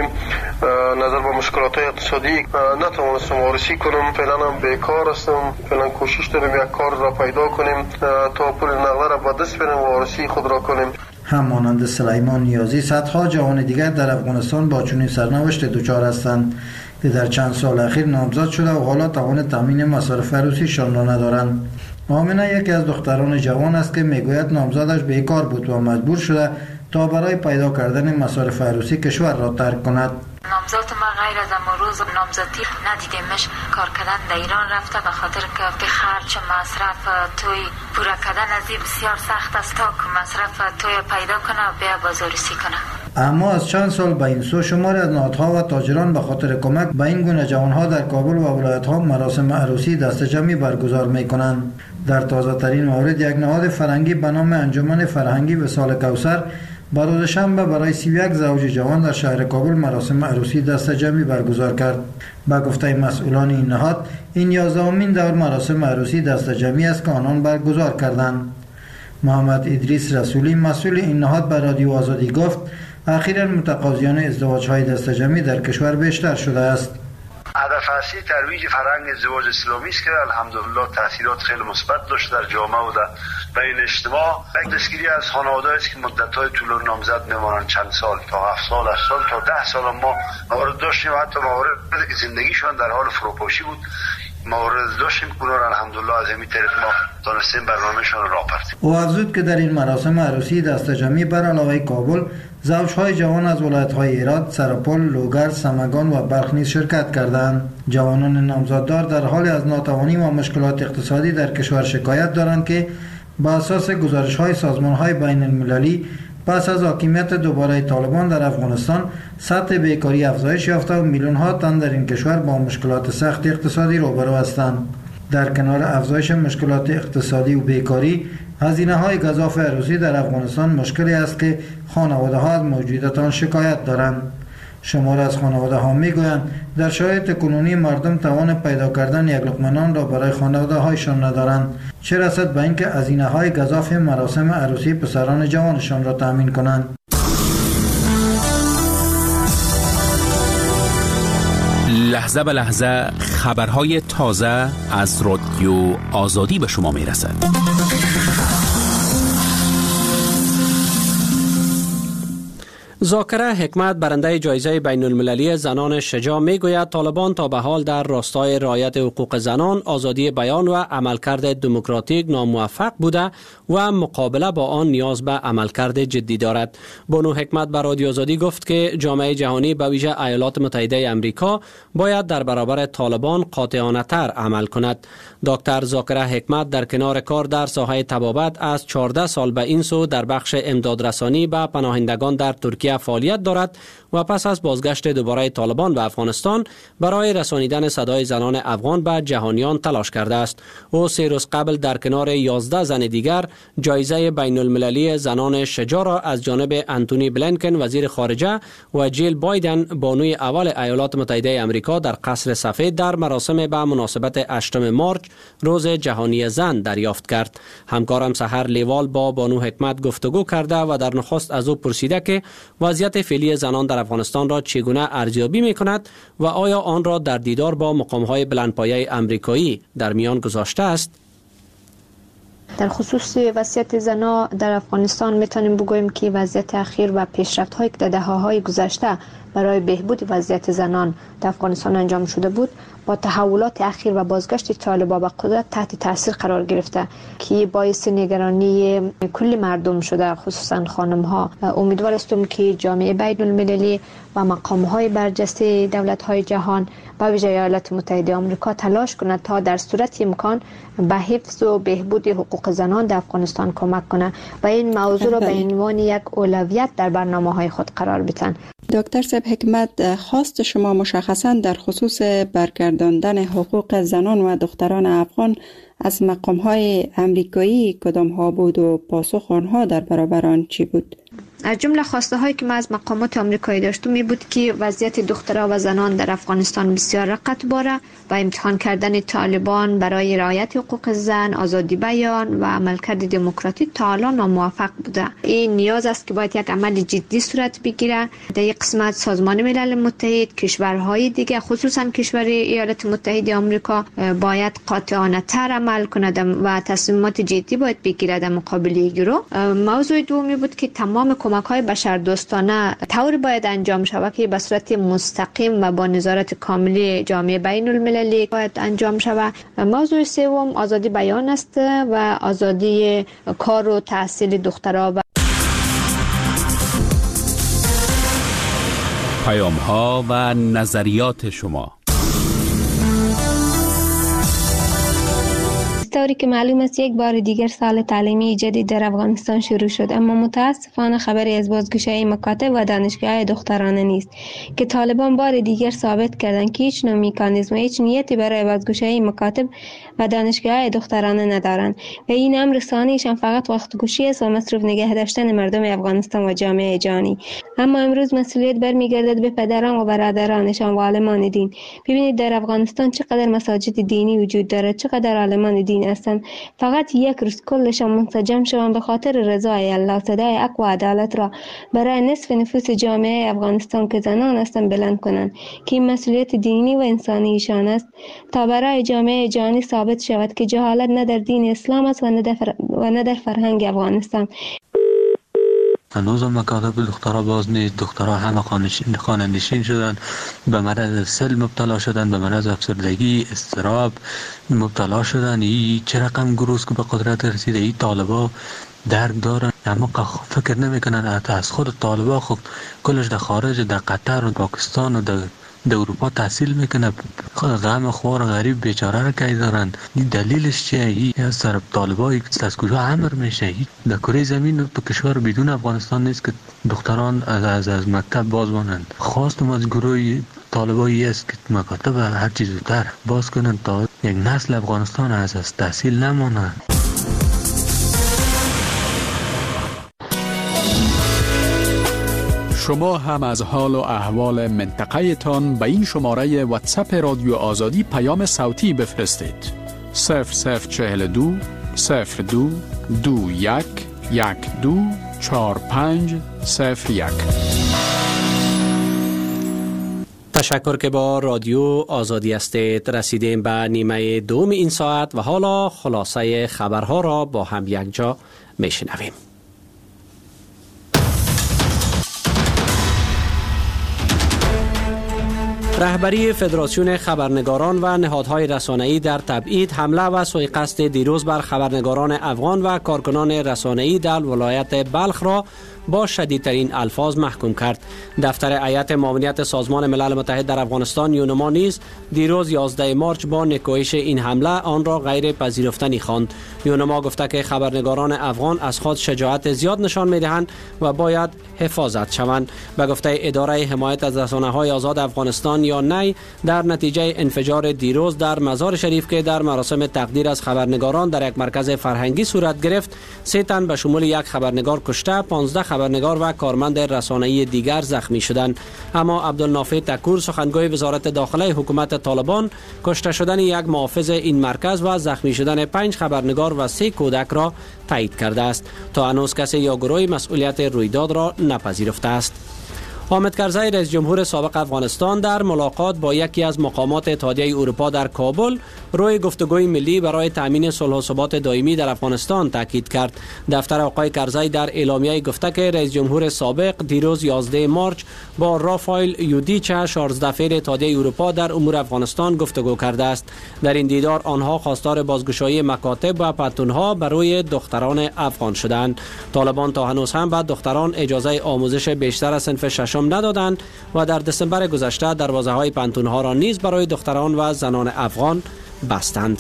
نظر به مشکلات اقتصادی نتوانستم عروسی کنم. فعلا هم بیکار هستم. فعلا کوشش داریم یک کار را پیدا کنیم تا پول نقده را به دست بیاریم و عروسی خود را کنیم. همانند سلیمان نیازی صدها جوان دیگر در افغانستان با چنین سرنوشت دچار هستند که در چند سال اخیر نامزد شده و حالا توان تامین مصارف عروسیشان را ندارند. آمنه یکی از دختران جوان است که میگوید نامزدش بیکار بود و مجبور شده تا برای پیدا کردن مصارف عروسی کشور را ترک کند. نامزد ما غیر از امروز نامزدی ندیدیمش. کار کردن در ایران رفته به خاطر که خرج مصرف توی پورا کردن از این بسیار سخت است تا که مصرف توی پیدا کنه و بیا بازاریسی کنه. اما از چند سال به این سو شماری از نهادها و تاجران به خاطر کمک به این گونه جوانها در کابل و ولایت‌ها مراسم عروسی دسته‌جمعی برگزار می‌کنند. در تازه ترین مورد یک نهاد فرهنگی به نام انجمن فرهنگی وصال کوثر با روز شنبه برای 31 زوج جوان در شهر کابل مراسم عروسی دسته‌جمعی برگزار کرد. با گفته مسئولان این نهاد این 11مین دور مراسم عروسی دسته‌جمعی است که آنان برگزار کردند. محمد ادریس رسولی مسئول این نهاد به رادیو آزادی گفت اخیراً متقاضیان ازدواج‌های دسته‌جمعی در کشور بیشتر شده است. هدف اصلی ترویج فرهنگ ازدواج اسلامی است که الحمدلله تاثیرات خیلی مثبت داشته در جامعه و در بین اجتماع. یک دستگیری از خانواده‌ای است که مدت‌های طولانی نامزد میمانند، چند سال تا 7 سال 8 سال تا 10 سال ما موارد داشتیم و حتی مواردی که زندگیشان در حال فروپاشی بود موارد داشتیم که اونها الحمدلله از این طریق ما تونستیم برنامه‌شان را آوردیم. او افزود که در این مراسم عروسی دسته‌جمعی بر علاوه کابل زوجهای جوان از ولایت‌های هرات، سرپل، لوگر، سمنگان و بلخ نیز شرکت کردند. جوانان نامزددار در حال از ناتوانی و مشکلات اقتصادی در کشور شکایت دارند که با اساس گزارش‌های سازمان‌های بین‌المللی پس از حاکمیت دوباره طالبان در افغانستان سطح بیکاری افزایش یافته و میلیون‌ها تن در این کشور با مشکلات سخت اقتصادی روبرو هستند. در کنار افزایش مشکلات اقتصادی و بیکاری، هزینه‌های گزاف عروسی در افغانستان مشکلی است که خانواده‌ها از موجودیت آن شکایت دارند. شمار از خانواده ها میگویند در شرایط کنونی مردم توان پیدا کردن یک لقمه نان را برای خانواده هایشان ندارند، چه رسد به اینکه هزینه های گزاف مراسم عروسی پسران جوانشان را تامین کنند. لحظه به لحظه خبرهای تازه از رادیو آزادی به شما میرسد. ذاکره حکمت برنده جایزه بین المللی زنان شجاع میگوید طالبان تا به حال در راستای رعایت حقوق زنان، آزادی بیان و عملکرد دموکراتیک ناموفق بوده و مقابله با آن نیاز به عملکرد جدی دارد. بانو حکمت به رادیو آزادی گفت که جامعه جهانی به ویژه ایالات متحده آمریکا باید در برابر طالبان قاطعانه تر عمل کند. دکتر ذاکره حکمت در کنار کار در ساحه طبابت از 14 سال به این سو در بخش امدادرسانی به پناهندگان در ترکیه فعالیت دارد و پس از بازگشت دوباره طالبان به افغانستان برای رسانیدن صدای زنان افغان به جهانیان تلاش کرده است. او 3 روز قبل در کنار 11 زن دیگر جایزه بین المللی زنان شجاع را از جانب انتونی بلینکن وزیر خارجه و جیل بایدن بانوی اول ایالات متحده آمریکا در قصر سفید در مراسم به مناسبت 8 مارچ روز جهانی زن دریافت کرد. همکارم سحر لیوال با بانو حکمت گفتگو کرده و در نخست از او پرسیده که وضعیت فعلی زنان در افغانستان را چگونه ارزیابی می کند و آیا آن را در دیدار با مقام‌های بلندپایه آمریکایی در میان گذاشته است؟ در خصوص وضعیت زنان در افغانستان میتونیم بگوییم که وضعیت اخیر و پیشرفت‌هایی که در دهه‌های گذشته برای بهبود وضعیت زنان در افغانستان انجام شده بود با تحولات اخیر و بازگشت طالبان به قدرت تحت تاثیر قرار گرفته که باعث نگرانی کل مردم شده، خصوصا خانم‌ها. امیدوار هستم که جامعه بین المللی و مقام‌های برجسته دولت‌های جهان و ویژه ایالات متحده آمریکا تلاش کند تا در صورت امکان به حفظ و بهبود حقوق زنان در افغانستان کمک کنه و این موضوع را به عنوان یک اولویت در برنامه‌های خود قرار بدهند. دکتر صاحب حکمت، خواست شما مشخصاً در خصوص برگرداندن حقوق زنان و دختران افغان از مقام‌های آمریکایی کدام ها بود و پاسخ آنها در برابر آن چی بود؟ از جمله خواسته هایی که ما از مقامات آمریکایی داشتیم می بود که وضعیت دخترها و زنان در افغانستان بسیار رقت باره و امتحان کردن طالبان برای رعایت حقوق زن، آزادی بیان و عملکرد دموکراتیک تا الان ناموفق بوده. این نیاز است که باید یک عمل جدی صورت بگیره. در یک قسمت سازمان ملل متحد، کشورهای دیگه خصوصا کشور ایالات متحده آمریکا باید قاطعانه تر عمل کند و تصمیمات جدی باید بگیرد در مقابل گروه. موضوع دومی بود که تمام کمک‌های بشردوستانه طوری باید انجام شود که به صورت مستقیم و با نظارت کامل جامعه بین المللی باید انجام شود. موضوع سوم آزادی بیان است و آزادی کار و تحصیل دخترها. پیام‌ها و نظریات شما. طوری که معلوم است یک بار دیگر سال تعلیمی جدید در افغانستان شروع شد، اما متاسفانه خبری از بازگشایی مکاتب و دانشگاه دخترانه نیست که طالبان بار دیگر ثابت کردند که هیچ نوع مکانیزم و هیچ نیتی برای بازگشایی مکاتب و دانشگاه دخترانه ندارند و این امر ثانیشان فقط وقت‌کشی است و مصروف نگه داشتن مردم افغانستان و جامعه جهانی. اما امروز مسئولیت برمیگردد به پدران و برادرانشان و عالمان دین. ببینید در افغانستان چقدر مساجد دینی وجود دارد، چقدر عالمان دین هستند. فقط یک روز کلشان منسجم شوند به خاطر رضای الله، صدای حق و عدالت را برای نصف نفوس جامعه افغانستان که زنان هستند بلند کنند که این مسئولیت دینی و انسانی ایشان است تا برای جامعه جهانی ثابت شود که جهالت نه در دین اسلام است و نه در فرهنگ افغانستان. هنوز هم مکاتب دخترها باز نیست. دخترها همه خانه نشین شدن، به مرض سل مبتلا شدن، به مرض افسردگی، اضطراب مبتلا شدن. این چه رقم گروه که به قدرت رسیده. این طالبا درک دارن، اما فکر نمیکنن حتی از خود طالبا خود کلش در خارج، در قطر و پاکستان و در اروپا تحصیل میکنه. غم خوار غریب بیچاره را که دارن. این دلیلش چیه؟ این از سر طالبایی از کجا امر میشه؟ در کره زمین تو کشور بدون افغانستان نیست که دختران از مکتب باز مانند. خواستم از گروه طالبایی است که مکاتب هر چیز زودتر باز کنند تا یک نسل افغانستان از تحصیل نمانه. شما هم از حال و احوال منطقه تان به این شماره واتساپ رادیو آزادی پیام صوتی بفرستید. 0042 02 21 12 45 01. تشکر که با رادیو آزادی هستید. رسیدیم به نیمه دوم این ساعت و حالا خلاصه خبرها را با هم یک جا میشنویم. رهبری فدراسیون خبرنگاران و نهادهای رسانه‌ای در تبعید حمله و سوءقصد دیروز بر خبرنگاران افغان و کارکنان رسانه‌ای در ولایت بلخ را با شدیدترین الفاظ محکوم کرد. دفتر هیئت معاونیت سازمان ملل متحد در افغانستان یونما نیز دیروز 11 مارچ با نکوهش این حمله آن را غیر پذیرفتنی خواند. یونما گفته که خبرنگاران افغان از خود شجاعت زیاد نشان می‌دهند و باید حفاظت شوند. به گفته اداره حمایت از رسانه‌های آزاد افغانستان یا نی، در نتیجه انفجار دیروز در مزار شریف که در مراسم تقدیر از خبرنگاران در یک مرکز فرهنگی صورت گرفت، 3 تن به شمول یک خبرنگار کشته، 15 خبرنگار و کارمند رسانه‌ای دیگر زخمی شدند. اما عبدالنافع تکور، سخنگوی وزارت داخله حکومت طالبان، کشته شدن یک محافظ این مرکز و زخمی شدن 5 خبرنگار و 3 کودک را تایید کرده است. تا هنوز کسی یا گروهی مسئولیت رویداد را نپذیرفته است. حامد کرزی، رئیس جمهور سابق افغانستان، در ملاقات با یکی از مقامات اتحادیه اروپا در کابل روی گفتگوی ملی برای تامین صلح و ثبات دائمی در افغانستان تاکید کرد. دفتر آقای کرزی در اعلامیه گفته که رئیس جمهور سابق دیروز 11 مارچ با رافائل یودیچ، شارژدفعه اتحادیه اروپا در امور افغانستان گفتگو کرده است. در این دیدار آنها خواستار بازگشایی مکاتب و پانتون‌ها برای دختران افغان شدند. طالبان تا هنوز هم به دختران اجازه آموزش بیشتر از صنف ششم ندادند و در دسامبر گذشته دروازه‌های پانتون‌ها را نیز برای دختران و زنان افغان بستند.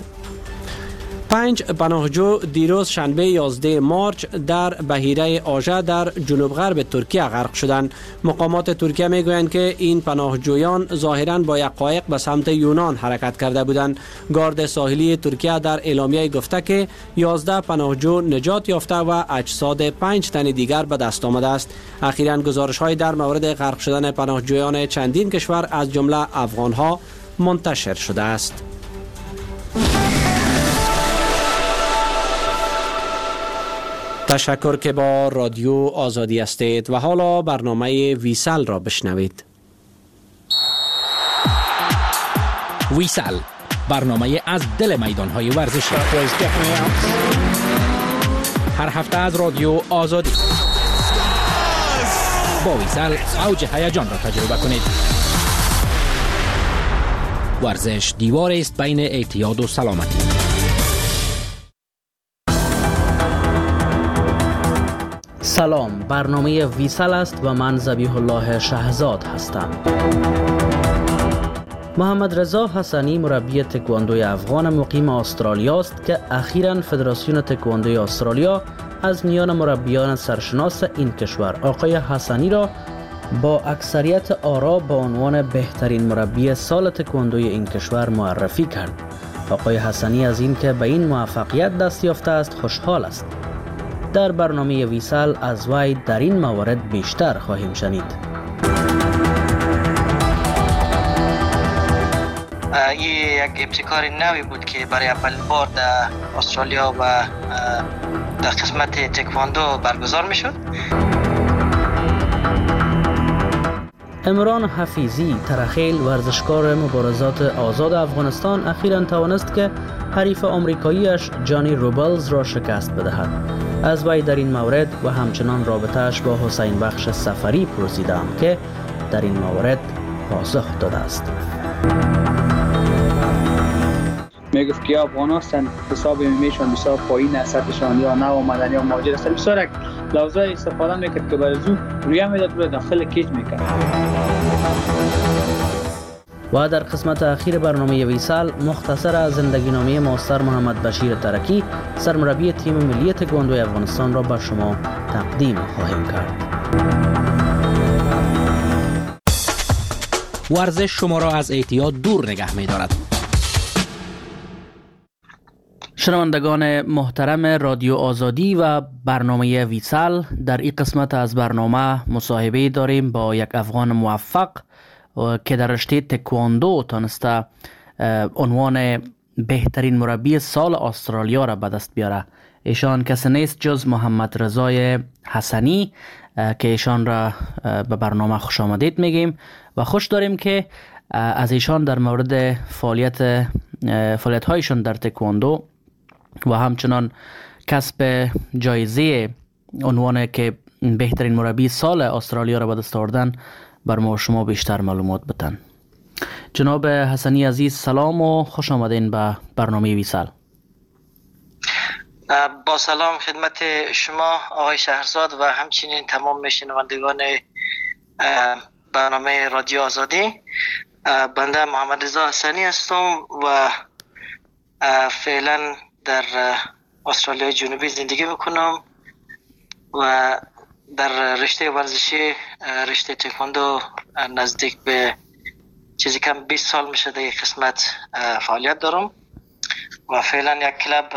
5 پناهجو دیروز شنبه 11 مارچ در بحیره آژه در جنوب غرب ترکیه غرق شدند. مقامات ترکیه میگویند که این پناهجویان ظاهراً با یک قایق به سمت یونان حرکت کرده بودند. گارد ساحلی ترکیه در اعلامیه گفته که 11 پناهجو نجات یافته و اجساد 5 تن دیگر به دست آمده است. اخیراً گزارش‌های در مورد غرق شدن پناهجویان چندین کشور از جمله افغان‌ها منتشر شده است. تشکر که با رادیو آزادی هستید و حالا برنامه ویسل را بشنوید. ویسل، برنامه از دل میدان‌های ورزشی. هر هفته از رادیو آزادی. با ویسل اوج هیجان را تجربه کنید. ورزش دیوار است بین اعتیاد و سلامتی. سلام، برنامه ویسل است و من ذبیح الله شهزاد هستم. محمد رضا حسنی مربی تکواندوی افغان مقیم استرالیا است که اخیراً فدراسیون تکواندوی استرالیا از میان مربیان سرشناس این کشور آقای حسنی را با اکثریت آرا به عنوان بهترین مربی سال تکواندوی این کشور معرفی کرد. آقای حسنی از این که به این موفقیت دست یافته است خوشحال است. در برنامه ویسل از وی در این موارد بیشتر خواهیم شنید. این یک ابتکار نوی بود که برای اولین بار در استرالیا و در قسمت تکواندو برگزار می شد. عمران حفیظی، ترخیل ورزشکار مبارزات آزاد افغانستان، اخیراً توانست که حریف آمریکاییش جانی روبلز را شکست بدهد. از وی در این مورد و همچنان رابطه‌اش با حسین بخش سفری پرسیدم که در این مورد پاسخ داده است. میگفت که افغان هستند، حساب میشون بسیار پایین است، سطحشان یا نه آمدن یا مهاجر است. بسیار یک لفظای استفاده میکرد که برای زود رویه میداد و داخل کیج میکرد. و در قسمت اخیر برنامه ویسل مختصر از زندگی نامه ماستر محمد بشیر ترکی، سرمربی تیم ملی تکواندوی افغانستان را به شما تقدیم خواهیم کرد. ورزش شما را از اعتیاد دور نگه می دارد. شنوندگان محترم رادیو آزادی و برنامه ویسال، در این قسمت از برنامه مصاحبه داریم با یک افغان موفق که در رشته تکواندو تانسته عنوان بهترین مربی سال استرالیا را به دست بیاره. ایشان کسی نیست جز محمد رضای حسنی که ایشان را به برنامه خوش آمدید میگیم و خوش داریم که از ایشان در مورد فعالیت هایشان در تکواندو و همچنان کسب جایزه عنوان که بهترین مربی سال استرالیا را به دست آوردن بر ما شما بیشتر معلومات بدن. جناب حسنی عزیز سلام و خوش آمدین به برنامه ویسال. با سلام خدمت شما آقای شهرزاد و همچنین تمام شنوندگان برنامه رادیو آزادی. بنده محمد رضا حسنی هستم و فعلا در استرالیا جنوبی زندگی میکنم و در رشته ورزشی رشته تکواندو نزدیک به چیزی کم 20 سال میشه در یک قسمت فعالیت دارم و فعلا یک کلاب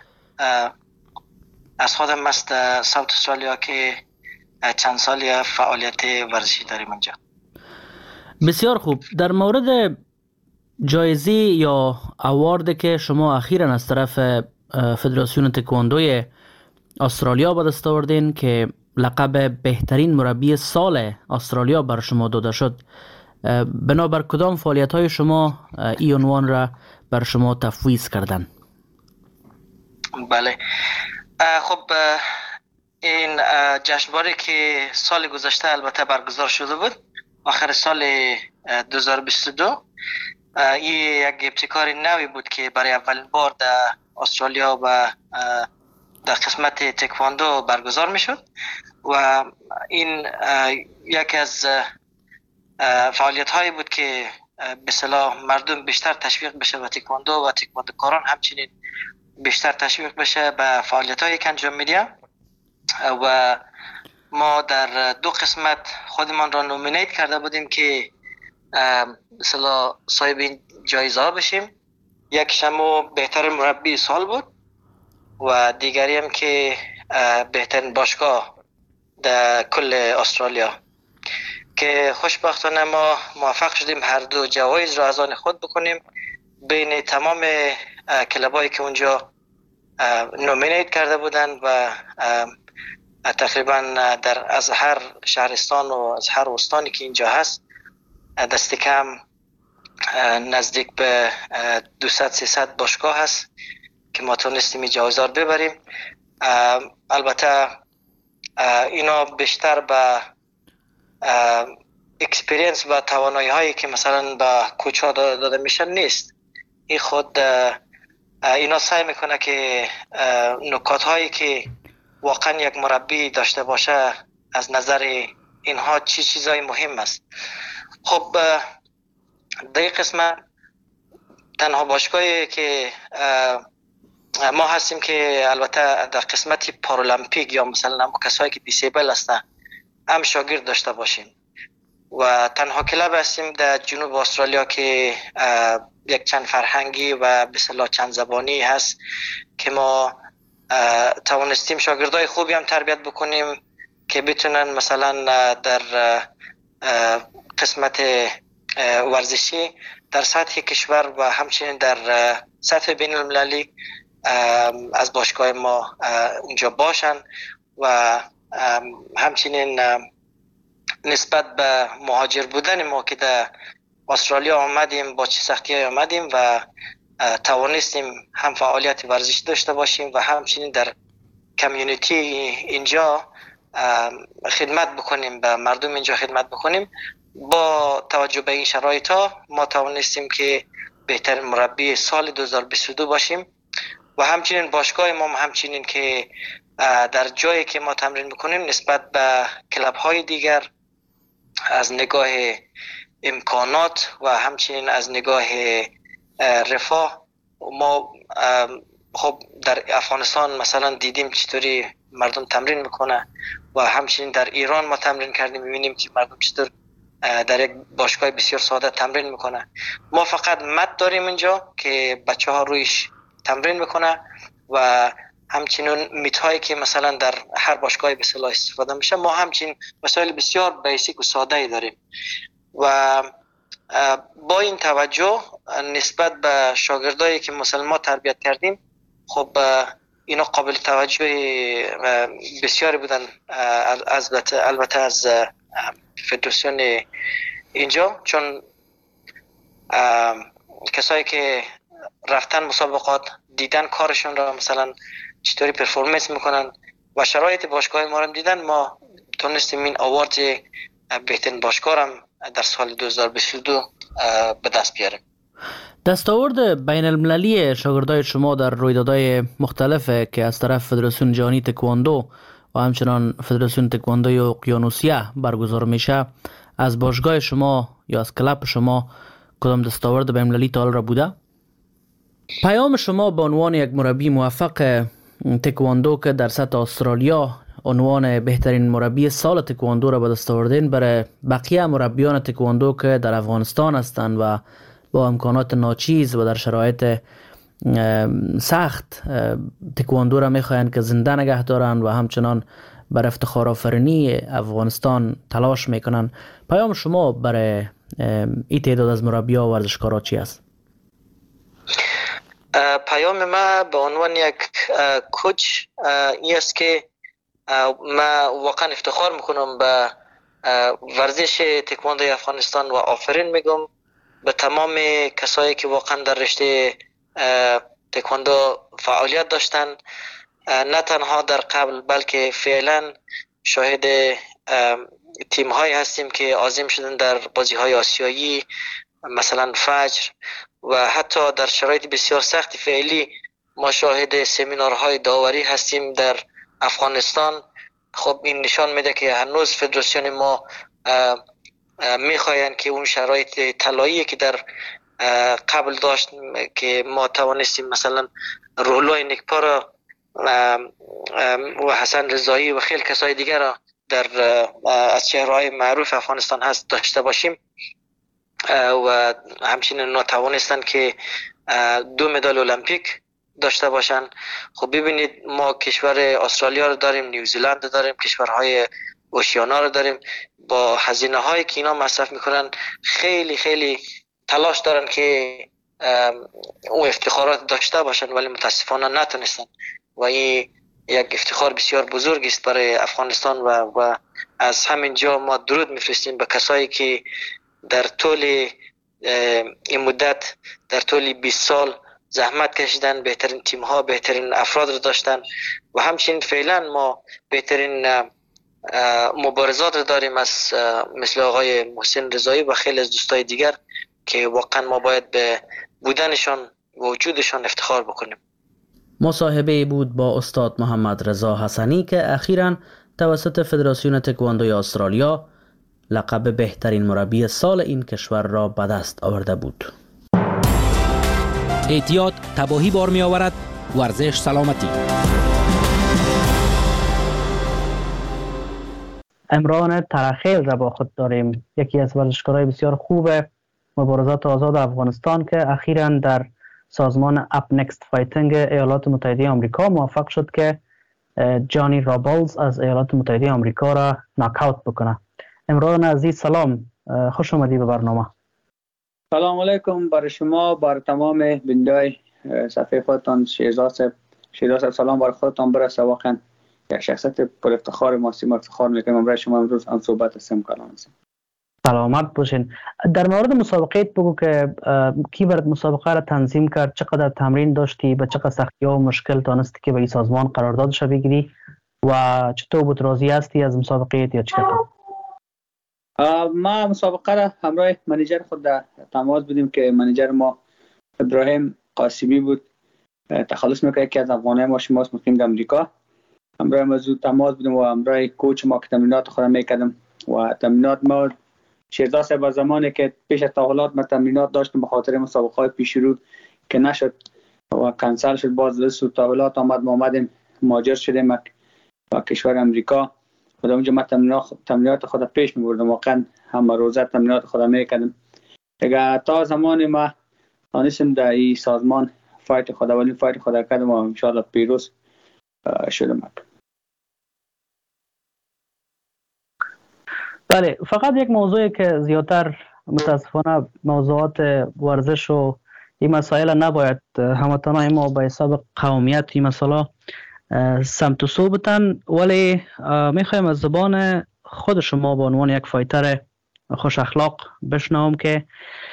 از خودم است ساوت استرالیا که چند سالی فعالیت ورزشی داریم اینجا. بسیار خوب. در مورد جایزه یا اوارد که شما اخیراً از طرف فدراسیون تکواندوی استرالیا به دست آوردین که لقب بهترین مربی سال استرالیا بر شما داده شد، بنابر کدام فعالیت‌های شما این عنوان را بر شما تفویض کردن؟ بله، خب این جشنواره که سال گذشته البته برگزار شده بود آخر سال 2022، این یک ابتکار نوی بود که برای اولین بار در استرالیا و در قسمت تکواندو برگزار می شد و این یکی از فعالیت هایی بود که به اصطلاح مردم بیشتر تشویق بشه و تکواندوکاران همچنین بیشتر تشویق بشه به فعالیت هایی که انجام میدیم و ما در 2 قسمت خودمان را نومینیت کرده بودیم که مثلا صاحب این جایزه ها بشیم. یک شما بهترین مربی سال بود و دیگری هم که بهترین باشگاه در کل استرالیا که خوشبختانه ما موفق شدیم هر 2 جوایز را از آن خود بکنیم بین تمام کلبایی که اونجا نومینیت کرده بودن و تقریبا از هر شهرستان و از هر استانی که اینجا هست دست کم نزدیک به 200-300 باشگاه هست که ما تونستیم این جایزه رو ببریم. البته اینا بیشتر به اکسپریانس و توانایی هایی که مثلا به کوچ ها داده میشن نیست. این خود اینا سعی میکنه که نکات هایی که واقعا یک مربی داشته باشه از نظر اینها چیزای مهم است. خب در این قسمت تنها باشگاهی که ما هستیم که البته در قسمت پارالمپیک یا مثلا کسایی که دیسیبل هستن هم شاگرد داشته باشیم و تنها کلاب هستیم در جنوب استرالیا که یک چند فرهنگی و به اصطلاح چند زبانی هست که ما توانستیم شاگردای خوبی هم تربیت بکنیم که بتونن مثلا در قسمت ورزشی در سطح کشور و همچنین در سطح بین المللی از باشگاه ما اونجا باشن و همچنین نسبت به مهاجر بودن ما که در استرالیا آمدیم با چه سختی آمدیم و توانستیم هم فعالیت ورزشی داشته باشیم و همچنین در کمیونیتی اینجا خدمت بکنیم، به مردم اینجا خدمت بکنیم. با توجه به این شرایط ها ما توانستیم که بهترین مربی سال 2022 باشیم و همچنین باشگاه ما همچنین که در جایی که ما تمرین میکنیم نسبت به کلاب های دیگر از نگاه امکانات و همچنین از نگاه رفاه ما خب در افغانستان مثلا دیدیم چطوری مردم تمرین میکنه و همچنین در ایران ما تمرین کردیم میبینیم که مردم چطور در یک باشگاه بسیار ساده تمرین میکنه. ما فقط مد داریم اینجا که بچه ها رویش تمرین میکنه و همچنین میت هایی که مثلا در هر باشگاهی به اصطلاح استفاده میشه. ما همچنین مسائل بسیار بیسیک و ساده ای داریم و با این توجه نسبت به شاگردایی که مثلا ما تربیت کردیم، خب اینا قابل توجه بسیاری بودن، البته از فدراسیون اینجا، چون کسایی که رفتن مسابقات دیدن کارشون را مثلا چطوری پرفورمنس میکنن و شرایط باشگاه ما رو دیدن، ما تونستیم این آوارد بهترین باشگاه هم در سال 2022 به دست بیاریم. دستاورد بین المللی شاگردای شما در رویدادهای مختلف که از طرف فدراسیون جهانی تکواندو و همچنان فدراسیون تکواندوی اقیانوسیه برگزار میشه، از باشگاه شما یا از کلاب شما کدام دستاورد بین المللی تا حال را بوده؟ پیام شما به عنوان یک مربی موفق تکواندو که در سطح استرالیا عنوان بهترین مربی سال تکواندو را به دست آوردین، برای بقیه مربیان تکواندو که در افغانستان هستند و با امکانات ناچیز و در شرایط سخت تکواندو را میخواین که زنده نگه دارن و همچنان بر افتخار آفرینی افغانستان تلاش میکنن، پیام شما برای این تعداد از مربیان و ورزشکارا چی است؟ پیام ما به عنوان یک کوچ این است که ما واقعا افتخار میکنم به ورزش تکواندوی افغانستان و آفرین میگم به تمام کسایی که واقعا در رشته تکواندو فعالیت داشتن، نه تنها در قبل بلکه فعلا شاهد تیم هایی هستیم که عازم شدن در بازی های آسیایی مثلا فجر، و حتی در شرایط بسیار سخت فعلی ما شاهد سمینارهای داوری هستیم در افغانستان. خب این نشان میده که هنوز فدراسیون ما میخواین که اون شرایط طلایی که در قبل داشت که ما توانستیم مثلا روح‌الله نکپا را و حسن رضایی و خیلی کسای دیگر را در از چهره‌های معروف افغانستان هست داشته باشیم و همچنین ناتوانستن که 2 مدال المپیک داشته باشن. خب ببینید ما کشور استرالیا رو داریم، نیوزیلند رو داریم، کشورهای اوشیانا رو داریم، با هزینه هایی که اینا مصرف میکنن خیلی خیلی تلاش دارن که اون افتخارات داشته باشن، ولی متاسفانه نتونستن و این یک افتخار بسیار بزرگ است برای افغانستان و از همین جا ما درود میفرستیم به کسایی که در طول این مدت، در طول 20 سال زحمت کشیدن، بهترین تیم ها، بهترین افراد رو داشتن و همچنین فعلا ما بهترین مبارزات رو داریم از مثل آقای محسن رضایی و خیلی از دوستای دیگر که واقعا ما باید به بودنشان و وجودشان افتخار بکنیم. مصاحبه بود با استاد محمد رضا حسنی که اخیراً توسط فدراسیون تکواندوی استرالیا لقب بهترین مربی سال این کشور را به دست آورده بود. احتیاط تباهی بار می آورد، ورزش سلامتی. عمران ترخیل را با خود داریم، یکی از ورزشکارهای بسیار خوب مبارزات آزاد افغانستان که اخیراً در سازمان اپ نکست فایتینگ ایالات متحده آمریکا موفق شد که جانی رابلز از ایالات متحده آمریکا را ناکاوت بکنه. عمران عزیز سلام، خوش آمدی به برنامه. سلام علیکم برای شما، برای تمام بینندگان صفحه خودتان. شهرزاد سلام برای خودتان برسه. واقعا یک شخصیت پر افتخار ماست، ما افتخار میکنیم برای شما امروز هم صحبت هستیم. کلام هستیم. سلامت باشین. در مورد مسابقات بگو که کی برات مسابقه را تنظیم کرد، چقدر تمرین داشتی، به چقدر سختی ها و مشکل تانستی که به این سازمان قراردادش بگیری و چطور بود، راضی هستی از مسابقات یا چطور؟ ما مسابقه را همراه منیجر خود در تماس بودیم که منیجر ما ابراهیم قاسمی بود، تخلص میکنه که از افغانه ما شماست مقیم در امریکا. همراه موضوع تماس بودیم و همراه کوچ ما که تمرینات خودم میکردم و تمرینات ما شهرزاد صاحب زمانی که پیش از تحولات ما تمرینات داشتیم به خاطر مسابقات پیش رو که نشد و کنسل شد، باز رسید تحولات آمد، ما اومدیم مهاجر شدیم و کشور امریکا و اونجا ما تمرینات خود پیش می‌بردم، واقعا هم روزه تمرینات خود می‌کردم. دیگه تا زمانی ما تونستیم در این سازمان فایت خود ولی فایت خود کردم و ان شاء الله پیروز شدم. بله، فقط یک موضوعی که زیادتر متاسفانه موضوعات ورزش و این مسائل نباید هموطنان ما به حساب قومیت این مسئله سمت و سو بتن، ولی میخوایم از زبان خود شما به عنوان یک فایتر خوش اخلاق بشنوم که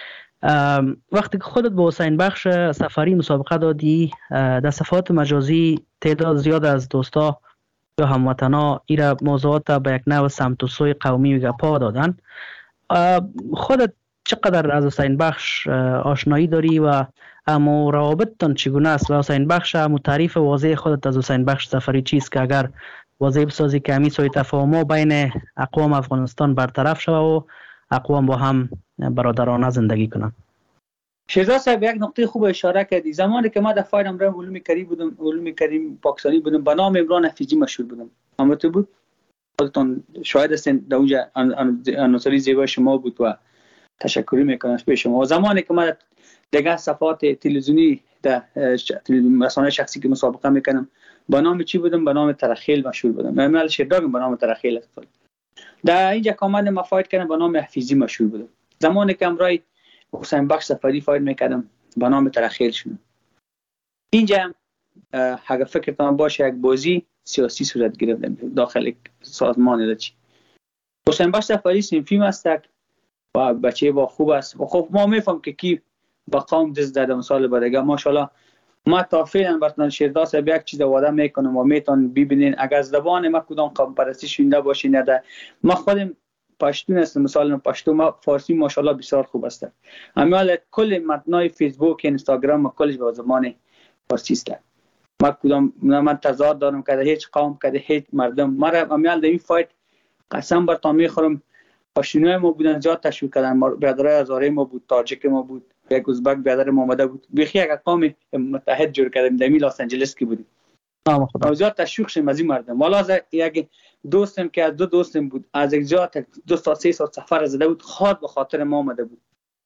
وقتی که خودت به حسین بخش سفری مسابقه دادی، در صفحات مجازی تعداد زیاد از دوستا یا هموطنا این موضوعات به یک نوع سمت و سوی قومی و گپا دادن. خودت چقدر از حسین بخش آشنایی داری و اما روابطتان چگونه است و حسین بخش تعریف واضح خودت از حسین بخش سفری چیست که اگر واضح بسازی که همی سوی تفاهم بین اقوام افغانستان برطرف شود و اقوام با هم برادرانه زندگی کنند؟ شهزاد صاحب یک نقطه خوب اشاره کردی. زمانی که ما در فایر امرام علوم کریم پاکستانی بودم به نام عمران حفیظی مشهور بودم. همت بود؟ خودتون شاهد هستین در اونجا عناصری زیبای شما بود و تشکری میکنم به شما. و زمانی که من دیگه صفحات تلویزیونی در رسانه شخصی که مسابقه میکنم به نام چی بودم؟ به نام ترخیل مشهور بودم. من شیرداگم به نام ترخیل است. در اینجا کامل ما فایت کردم به نام حفیظی مشهور بودم. زمانی که امرای حسین بخش سفری فایت میکردم به نام ترخیل شدم. اینجا اگر فکرتان باشه یک بازی سیاسی صورت گرفت داخل سازمان رچی. حسین بخش سفری صنفی است و بچه با خوب است و خب ما میفهم که کی با قوم دست داده مثال بدگه. ماشاءالله ما تا فعلا براتون شیرداد صاحب یک چیز وعده میکنم و میتون ببینین اگر زبان ما کدام قوم پرستی شونده باشه نه ما خودم پشتون هستم. مثلا پشتو ما فارسی ماشاءالله بسیار خوب است. اما کل متنای فیسبوک اینستاگرام کلش به زبان فارسی است. ما کدام من تضاد دارم که هیچ قوم که هیچ مردم مرا امیال در این فایت قسم بر تا میخورم. پشتونای ما بودن زیاد تشویق کردن. برادرای هزاره ما بود، تاجیک ما بود، یک ازبک برادر ما اومده بود. بیخی یک قوم متحد جور کردیم در لاس آنجلس کی بودیم. ما زیاد تشویق شدیم از این مردم. والا یک دوستم که از دو دوستم بود از یک زیاد 2 تا 3 ساعت سفر زده بود خاط به خاطر ما اومده بود.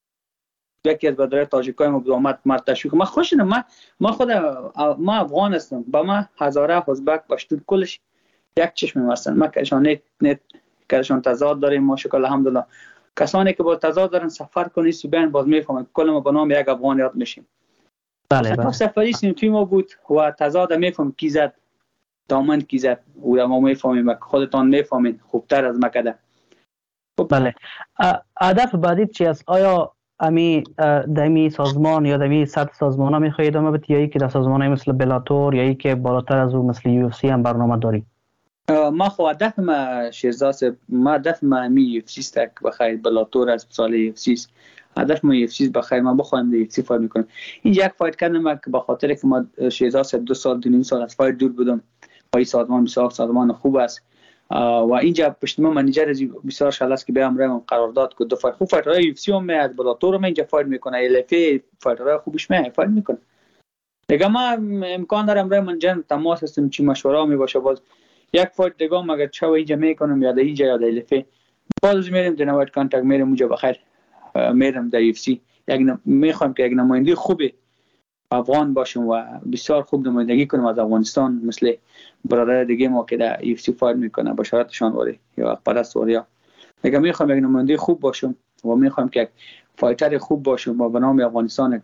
یکی از برادرای تاجیکای ما بود اومد مرد تشویق. ما خوش شدم. ما خود ما افغان هستم. با ما هزاره ازبک پشتون کلش یک چشم هستن. ما کشان نه کارشون تضاد داریم ماشاءالله الحمدلله. کسانی که با تضاد دارن سفر کنن سیبن باز میفهمن کل ما به نام یک افغان یاد میشیم. بله. سفری سنتی ما بود و تضاد میفهم کی زد دامن کی زد و ما میفهمیم خودتان میفهمین خوبتر از ما کده. بله. هدف بعدی چی است؟ آیا امی دمی سازمان یا دمی سطح سازمان ها میخواهید ادامه بدید یا ای که در سازمان های مثل بلاتور یا ای که بالاتر از اون مثل UFC هم برنامه داری؟ ما خو هدف ما شیرزاد ما هدف ما می UFC است که بخیر بلاتور از سال UFC هدف ما UFC بخیر ما بخوایم در UFC فایت میکنم. این یک فایت کردم که به خاطر که ما شیرزاد 2 سال 2.5 سال از فایت دور بودم. با این سازمان بسیار سازمان خوب است و اینجا پشت ما منیجر بسیار شال است که به امر قرارداد کو دو فایت خوب فایترهای UFC هم از بلاتور هم اینجا فایت میکنه. LFA فایترهای خوبش می فایت میکنه. دیگه ما امکان دارم برای من جن تماس هستم چی مشوره می باشه باز یک فایت دیگه مگر چه اینجا میکنم یا اینجا یا LFA باز میرم دنوایت کانتاکت میرم اونجا بخیر میرم در UFC یک میخوام که یک نماینده خوبه افغان باشم و بسیار خوب نمایندگی کنم از افغانستان مثل برادر دیگه ما که در UFC فایت میکنه بشارتشان واره یا پرست واریا. دیگه میخوام یک نماینده خوب باشم و میخوام که یک فایتر خوب باشم و به نام افغانستان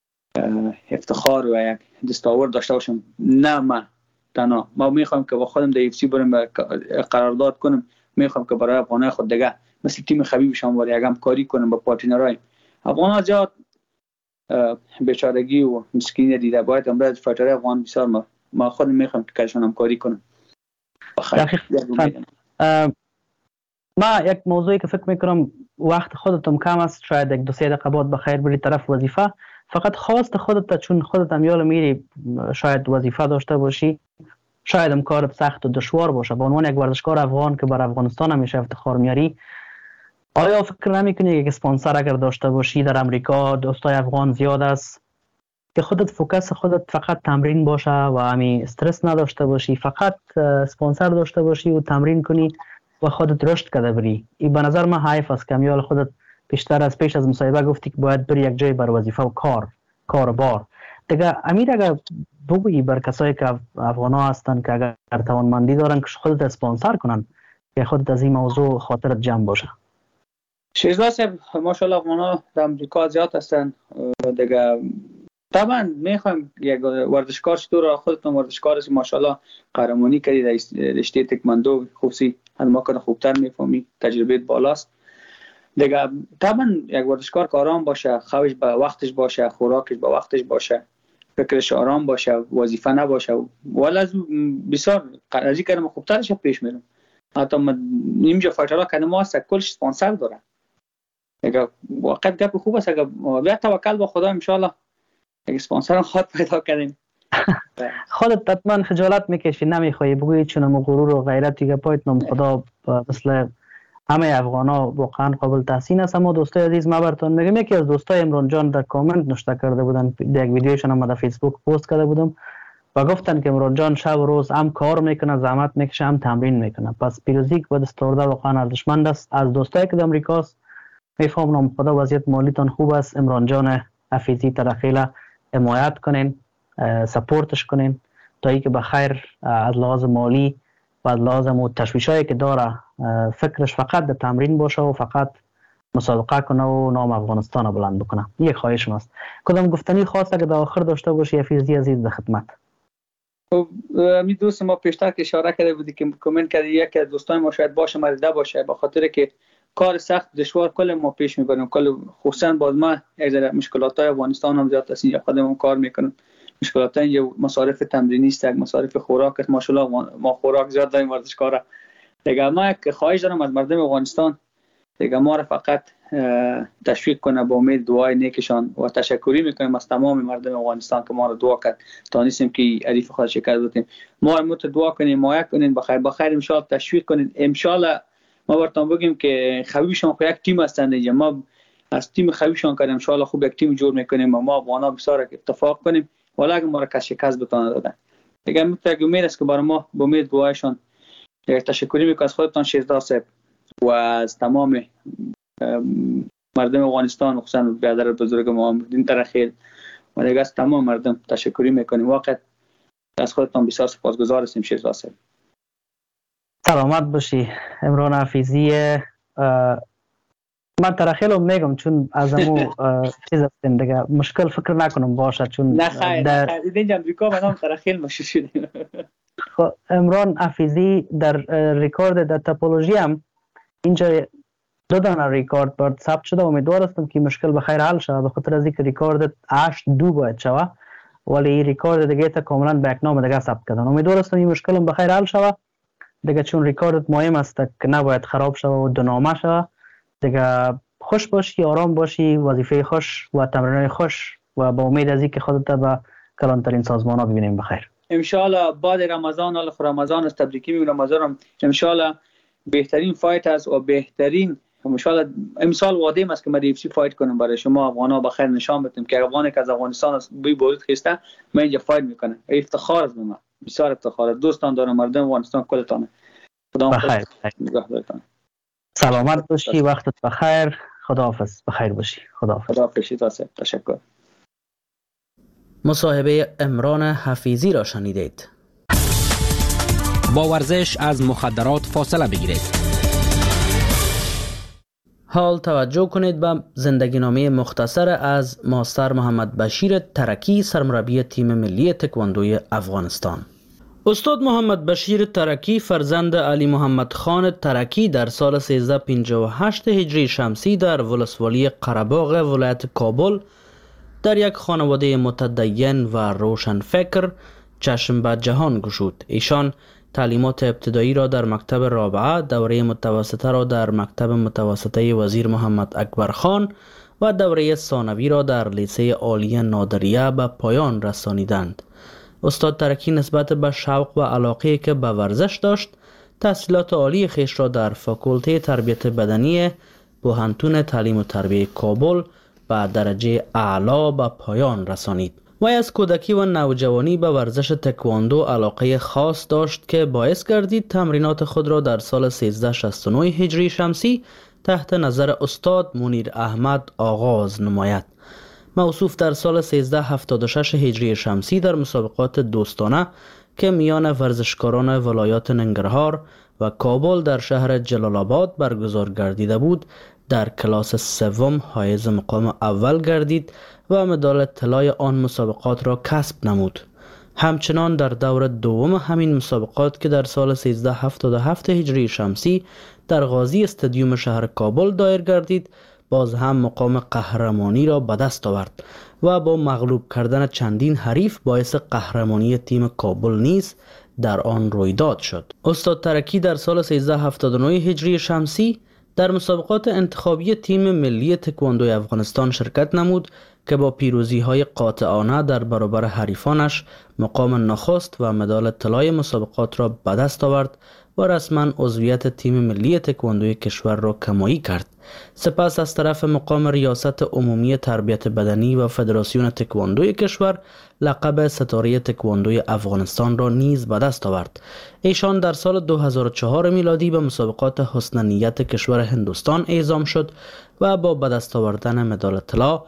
افتخار و یک دستاورد داشته باشم. نه ما میخوام که با خودم در UFC برم قرارداد کنم. میخوام که برای افغانای خود دیگه مثل تیم خبیب شام وارد یکم کاری کنم با پارتنرای افغان. زیاد بیچارگی و مسکینی دیده باید امروز فایترهای افغان بسیار ما خودم میخوام که کارشون هم کاری کنم. ما یک موضوعی که فکر میکنم وقت خودتون کم است شاید 1-2 دقیقه بعد بخیر برید طرف وظیفه. فقط خواست خودت چون خودت هم یال میری شاید وظیفه داشته باشی شاید هم کار سخت و دشوار باشه به عنوان یک ورزشکار افغان که بر افغانستان همیشه افتخار میاری. آیا فکر نمیکنی یک اسپانسر اگر داشته باشی در امریکا دوستای افغان زیاد است که خودت فوکس خودت فقط تمرین باشه و همین استرس نداشته باشی فقط اسپانسر داشته باشی و تمرین کنی و خودت رشد کرده بری؟ این به نظر من حیف است که میال خودت پیش از مصاحبه گفتی که باید بری یک جای بر وظیفه و کار و بار دیگه امیر اگر بگویی بر کسایی که افغانا هستن که اگر توانمندی دارن که خودت اسپانسر کنن که خودت از این موضوع خاطرت جمع باشه. شیرزاد صاحب ماشاءالله افغانا در امریکا زیاد هستن دیگه. طبعا میخوایم یک ورزشکار چطور خودتون ورزشکار است ماشاءالله قهرمانی کردی در رشته تکواندو خوبی از ما کنه خوبتر میفهمی تجربه بالاست دیگه. طبعا یک ورزشکار که آرام باشه، خوابش به وقتش باشه، خوراکش به وقتش باشه، فکرش آرام باشه، وظیفه نباشه، ولی از بسیار از اینکه خوبترش پیش میرم. حتی اینجا فایترها که ما هست کلش اسپانسر داره دیگه. واقعا گپ خوب است اگه بیا توکل به خدا ان شاء الله اسپانسر خود پیدا کردیم. خودت حتما خجالت میکشی نمیخوای بگویی چون مو غرور و غیرت دیگه پایت نام خدا مثل همه افغانا واقعا قابل تحسین است. اما دوستای عزیز ما براتون میگم یکی از دوستای عمران جان در کامنت نوشته کرده بودن، یک ویدیوشون هم در فیسبوک پست کرده بودم و گفتن که عمران جان شب و روز هم کار میکنه، زحمت میکشه، هم تمرین میکنه. پس پیروزی که دست آورده واقعا ارزشمند است. از دوستایی که در امریکاست میفهمم نام خدا وضعیت مالیتان خوب است. عمران جان حفیظی ترخیل حمایت کنین، سپورتش کنین تا اینکه بخیر از لحاظ مالی و از لحاظ تشویشایی که داره فکرش فقط در تمرین باشه و فقط مسابقه کنه و نام افغانستان رو بلند بکنه. یک خواهشم است. کدام گفتنی خاصه که در آخر داشته باشی حفیظی عزیز در خدمت؟ می دوست ما پیشتر که اشاره کرده بودی که کامنت کرده یکی از دوستان ما شاید باشه مریض باشه به خاطر که کار سخت دشوار کل ما پیش میبریم، کل خصوصا باز ما یک ذره مشکلاتای افغانستان هم زیاد است. اینجا خودمون کار میکنیم، مشکلات اینجا مصارف تمرینی است، مصارف خوراک است. ماشاءالله ما خوراک زیاد داریم ورزشکارا دیگه. ما یک خواهش دارم از مردم افغانستان دیگه ما را فقط تشویق کنه با امید دعای نیکشان و تشکری میکنیم از تمام مردم افغانستان که ما را دعا کرد تا نیستیم که حریف خود شکست بدیم. ما را دعا کنیم، حمایت کنین، بخیر ان شاء الله تشویق کنین. ان شاء الله ما براتون بگیم که خویشان خو یک تیم هستند اینجا. ما از تیم خویشان کردیم ان شاء الله خوب یک تیم جور میکنیم و ما افغانا بسیار اتفاق کنیم ولی ما را کس شکست بتونه دادن دیگه. متوجه امید است که برای ما با امید دعایشان تشکری میکنم از خودتان شیرزاد صاحب و از تمام مردم افغانستان خصوصا برادر بزرگ ما دین ترخیل و دیگه از تمام مردم تشکری میکنیم. واقعا از خودتان بسیار سپاسگزار هستیم شیرزاد صاحب. سلامت باشی عمران حفیظی. من ترخیلو میگم چون از امو چیز هستیم دیگه مشکل فکر نکنم باشه چون نه خیر اینجا امریکا به نام ترخیل مشهور شدیم. عمران حفیظی در ریکورد در توپولوژی هم اینجا 2 دانه ریکورد برد ثبت شده. امیدوار هستم که مشکل بخیر حل شود به خاطر از اینکه ریکورد 8-2 باید شود ولی این ریکورد دیگه تا کاملا به یک نام دیگه ثبت کردن. امیدوار هستم این مشکل بخیر حل شود دیگه چون ریکورد مهم است که نباید خراب شود و 2 نامه شود دیگه. خوش باشی، آرام باشی، وظیفه خوش و تمرینات خوش و با امید از اینکه خودت به کلانترین سازمان‌ها ببینیم بخیر. ان شاء الله بعد رمضان رمضان است تبریکی میگم رمضان ان شاء الله بهترین فایت است و بهترین ان شاء الله امسال وعده است که ما دیفسی فایت کنم برای شما افغانا بخیر نشان بدیم که افغانی که از افغانستان است بی بولد خسته من اینجا فایت میکنم. افتخار است من بسیار افتخار. دوستان دارم مردم افغانستان کلتان خدا بخیر نگهدارتان. سلامت باشی، وقتت بخیر، خداحافظ، بخیر باشی، خداحافظ. تشکر. مصاحبه عمران حفیظی را شنیدید. با ورزش از مخدرات فاصله بگیرید. حال توجه کنید به زندگی نامه مختصر از ماستر محمد بشیر ترکی سرمربی تیم ملی تکواندوی افغانستان. استاد محمد بشیر ترکی فرزند علی محمد خان ترکی در سال 1358 هجری شمسی در ولسوالی قره‌باغ ولایت کابل در یک خانواده متدین و روشنفکر چشم به جهان گشود. ایشان تعلیمات ابتدایی را در مکتب رابعه، دوره متوسطه را در مکتب متوسطه وزیر محمد اکبر خان و دوره ثانوی را در لیسه عالی نادریه به پایان رسانیدند. استاد ترکی نسبت به شوق و علاقه که به ورزش داشت، تحصیلات عالی خیش را در فاکولته تربیت بدنی پوهنتون تعلیم و تربیه کابل به درجه اعلا به پایان رسانید. وی از کودکی و نوجوانی به ورزش تکواندو علاقه خاص داشت که باعث گردید تمرینات خود را در سال 1369 هجری شمسی تحت نظر استاد منیر احمد آغاز نماید. موصوف در سال 1376 هجری شمسی در مسابقات دوستانه که میان ورزشکاران ولایات ننگرهار و کابل در شهر جلال آباد برگزار گردیده بود، در کلاس سوم حایز مقام اول گردید و مدال طلای آن مسابقات را کسب نمود. همچنان در دور دوم همین مسابقات که در سال 1377 هجری شمسی در غازی استادیوم شهر کابل دایر گردید، باز هم مقام قهرمانی را به دست آورد و با مغلوب کردن چندین حریف باعث قهرمانی تیم کابل نیز در آن رویداد شد. استاد ترکی در سال 1379 هجری شمسی در مسابقات انتخابی تیم ملی تکواندوی افغانستان شرکت نمود که با پیروزی‌های قاطعانه در برابر حریفانش مقام نخست و مدال طلای مسابقات را به دست آورد و رسما عضویت تیم ملی تکواندوی کشور را کمایی کرد. سپس از طرف مقام ریاست عمومی تربیت بدنی و فدراسیون تکواندوی کشور لقب ستاره تکواندوی افغانستان را نیز به دست آورد. ایشان در سال 2004 میلادی به مسابقات حسن نیت کشور هندوستان اعزام شد و با به دست آوردن مدال طلا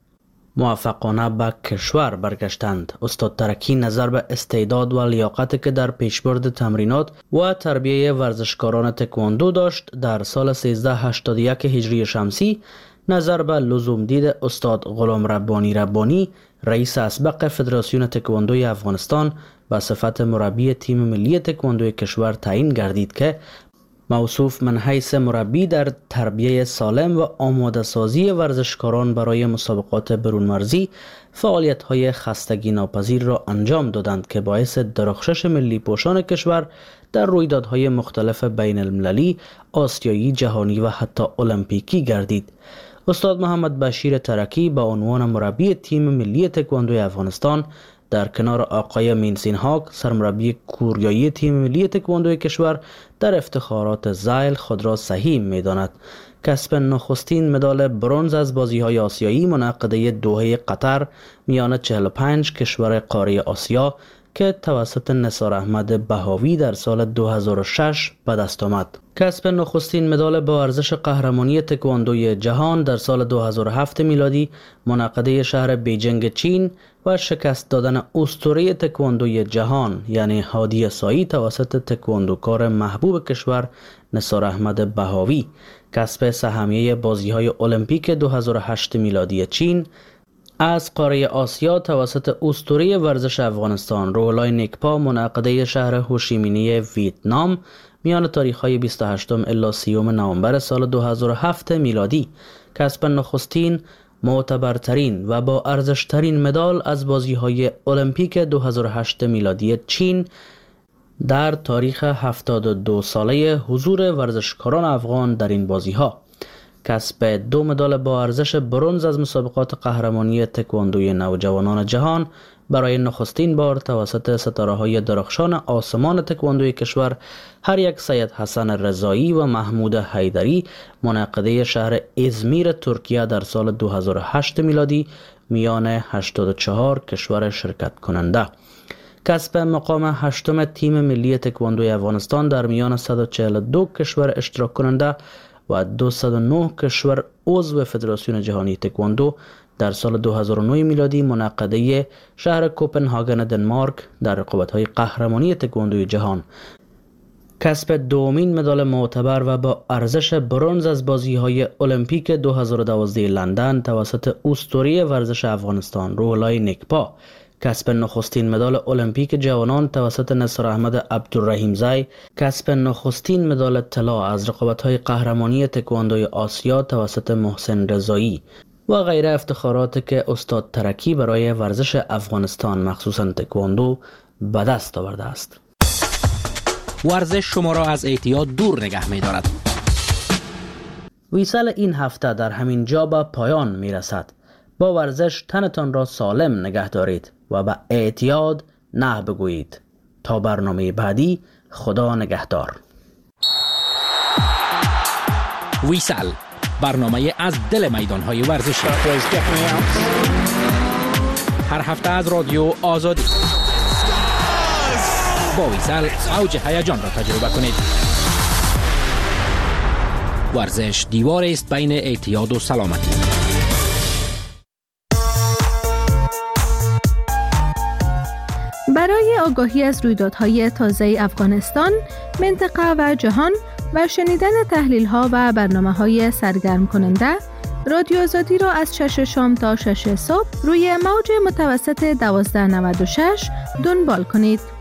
موفقانه به کشور برگشتند. استاد ترکی نظر به استعداد و لیاقت که در پیشبرد تمرینات و تربیه ورزشکاران تکواندو داشت، در سال 1381 هجری شمسی نظر به لزوم دید استاد غلام ربانی رئیس اسبق فدراسیون تکواندوی افغانستان به صفت مربی تیم ملی تکواندوی کشور تعیین گردید که موصوف من حیث مربی در تربیه سالم و آماده سازی ورزشکاران برای مسابقات برون مرزی فعالیت‌های خستگی ناپذیر را انجام دادند که باعث درخشش ملی پوشان کشور در رویدادهای مختلف بین المللی، آسیایی، جهانی و حتی المپیکی گردید. استاد محمد بشیر ترکی با عنوان مربی تیم ملی تکواندوی افغانستان در کنار آقای مینسین هاک سرمربی کوریایی تیم ملی تکواندوی کشور در افتخارات زایل خود را سهیم می‌داند. کسب نخستین مدال برنز از بازی‌های آسیایی منعقده دوحه قطر میان 45 کشور قاره آسیا که توسط نثار احمد بهاوی در سال 2006 به دست آمد. کسب نخستین مدال با ارزش قهرمانی تکواندوی جهان در سال 2007 میلادی منعقده شهر بیجینگ چین و شکست دادن اسطوره تکواندوی جهان یعنی هادی سایی توسط تکواندوکار محبوب کشور نثار احمد بهاوی، کسب سهمیه بازی‌های المپیک 2008 میلادی چین، از قاره آسیا توسط اسطوره ورزش افغانستان روح‌الله نیکپا منعقده شهر هوشیمینی ویتنام میان تاریخ‌های 28 الی 30 نوامبر سال 2007 میلادی، کسب نخستین معتبرترین و با ارزشترین مدال از بازی‌های المپیک 2008 میلادی چین در تاریخ 72 ساله حضور ورزشکاران افغان در این بازی‌ها، کسب 2 مدال با ارزش برنز از مسابقات قهرمانی تکواندوی نوجوانان جهان برای نخستین بار توسط ستاره‌های درخشان آسمان تکواندوی کشور هر یک سید حسن رضایی و محمود حیدری منعقده شهر ازمیر ترکیه در سال 2008 میلادی میان 84 کشور شرکت کننده، کسب مقام 8 تیم ملی تکواندوی افغانستان در میان 142 کشور اشتراک کننده و 209 کشور عضو فدراسیون جهانی تکواندو در سال 2009 میلادی منعقده شهر کوپنهاگن دنمارک در رقابت‌های قهرمانی تکواندوی جهان، کسب دومین مدال معتبر و با ارزش برنز از بازی‌های المپیک 2012 لندن توسط اسطوره ورزش افغانستان روح‌الله نیکپا، کسب نخستین مدال المپیک جوانان توسط نثار احمد عبدالرحیم زی، کسب نخستین مدال طلا از رقابت‌های قهرمانی تکواندوی آسیا توسط محسن رضایی و غیره افتخارات که استاد ترکی برای ورزش افغانستان مخصوصاً تکواندو به دست آورده است. ورزش شما را از اعتیاد دور نگه می‌دارد. ویسال این هفته در همین جا به پایان می‌رسد. با ورزش تنتان را سالم نگه دارید و به اعتیاد نه بگویید. تا برنامه بعدی، خدا نگهدار. ویسال، برنامه از دل میدان‌های ورزشی. هر هفته از رادیو آزادی. با ویسال اوج هیجان را تجربه کنید. ورزش دیواری است بین اعتیاد و سلامتی. آگاهی از رویدادهای تازه افغانستان، منطقه و جهان و شنیدن تحلیل‌ها و برنامه‌های سرگرم کننده، رادیو آزادی را از 6 شام تا 6 صبح روی موج متوسط 1296 دنبال کنید.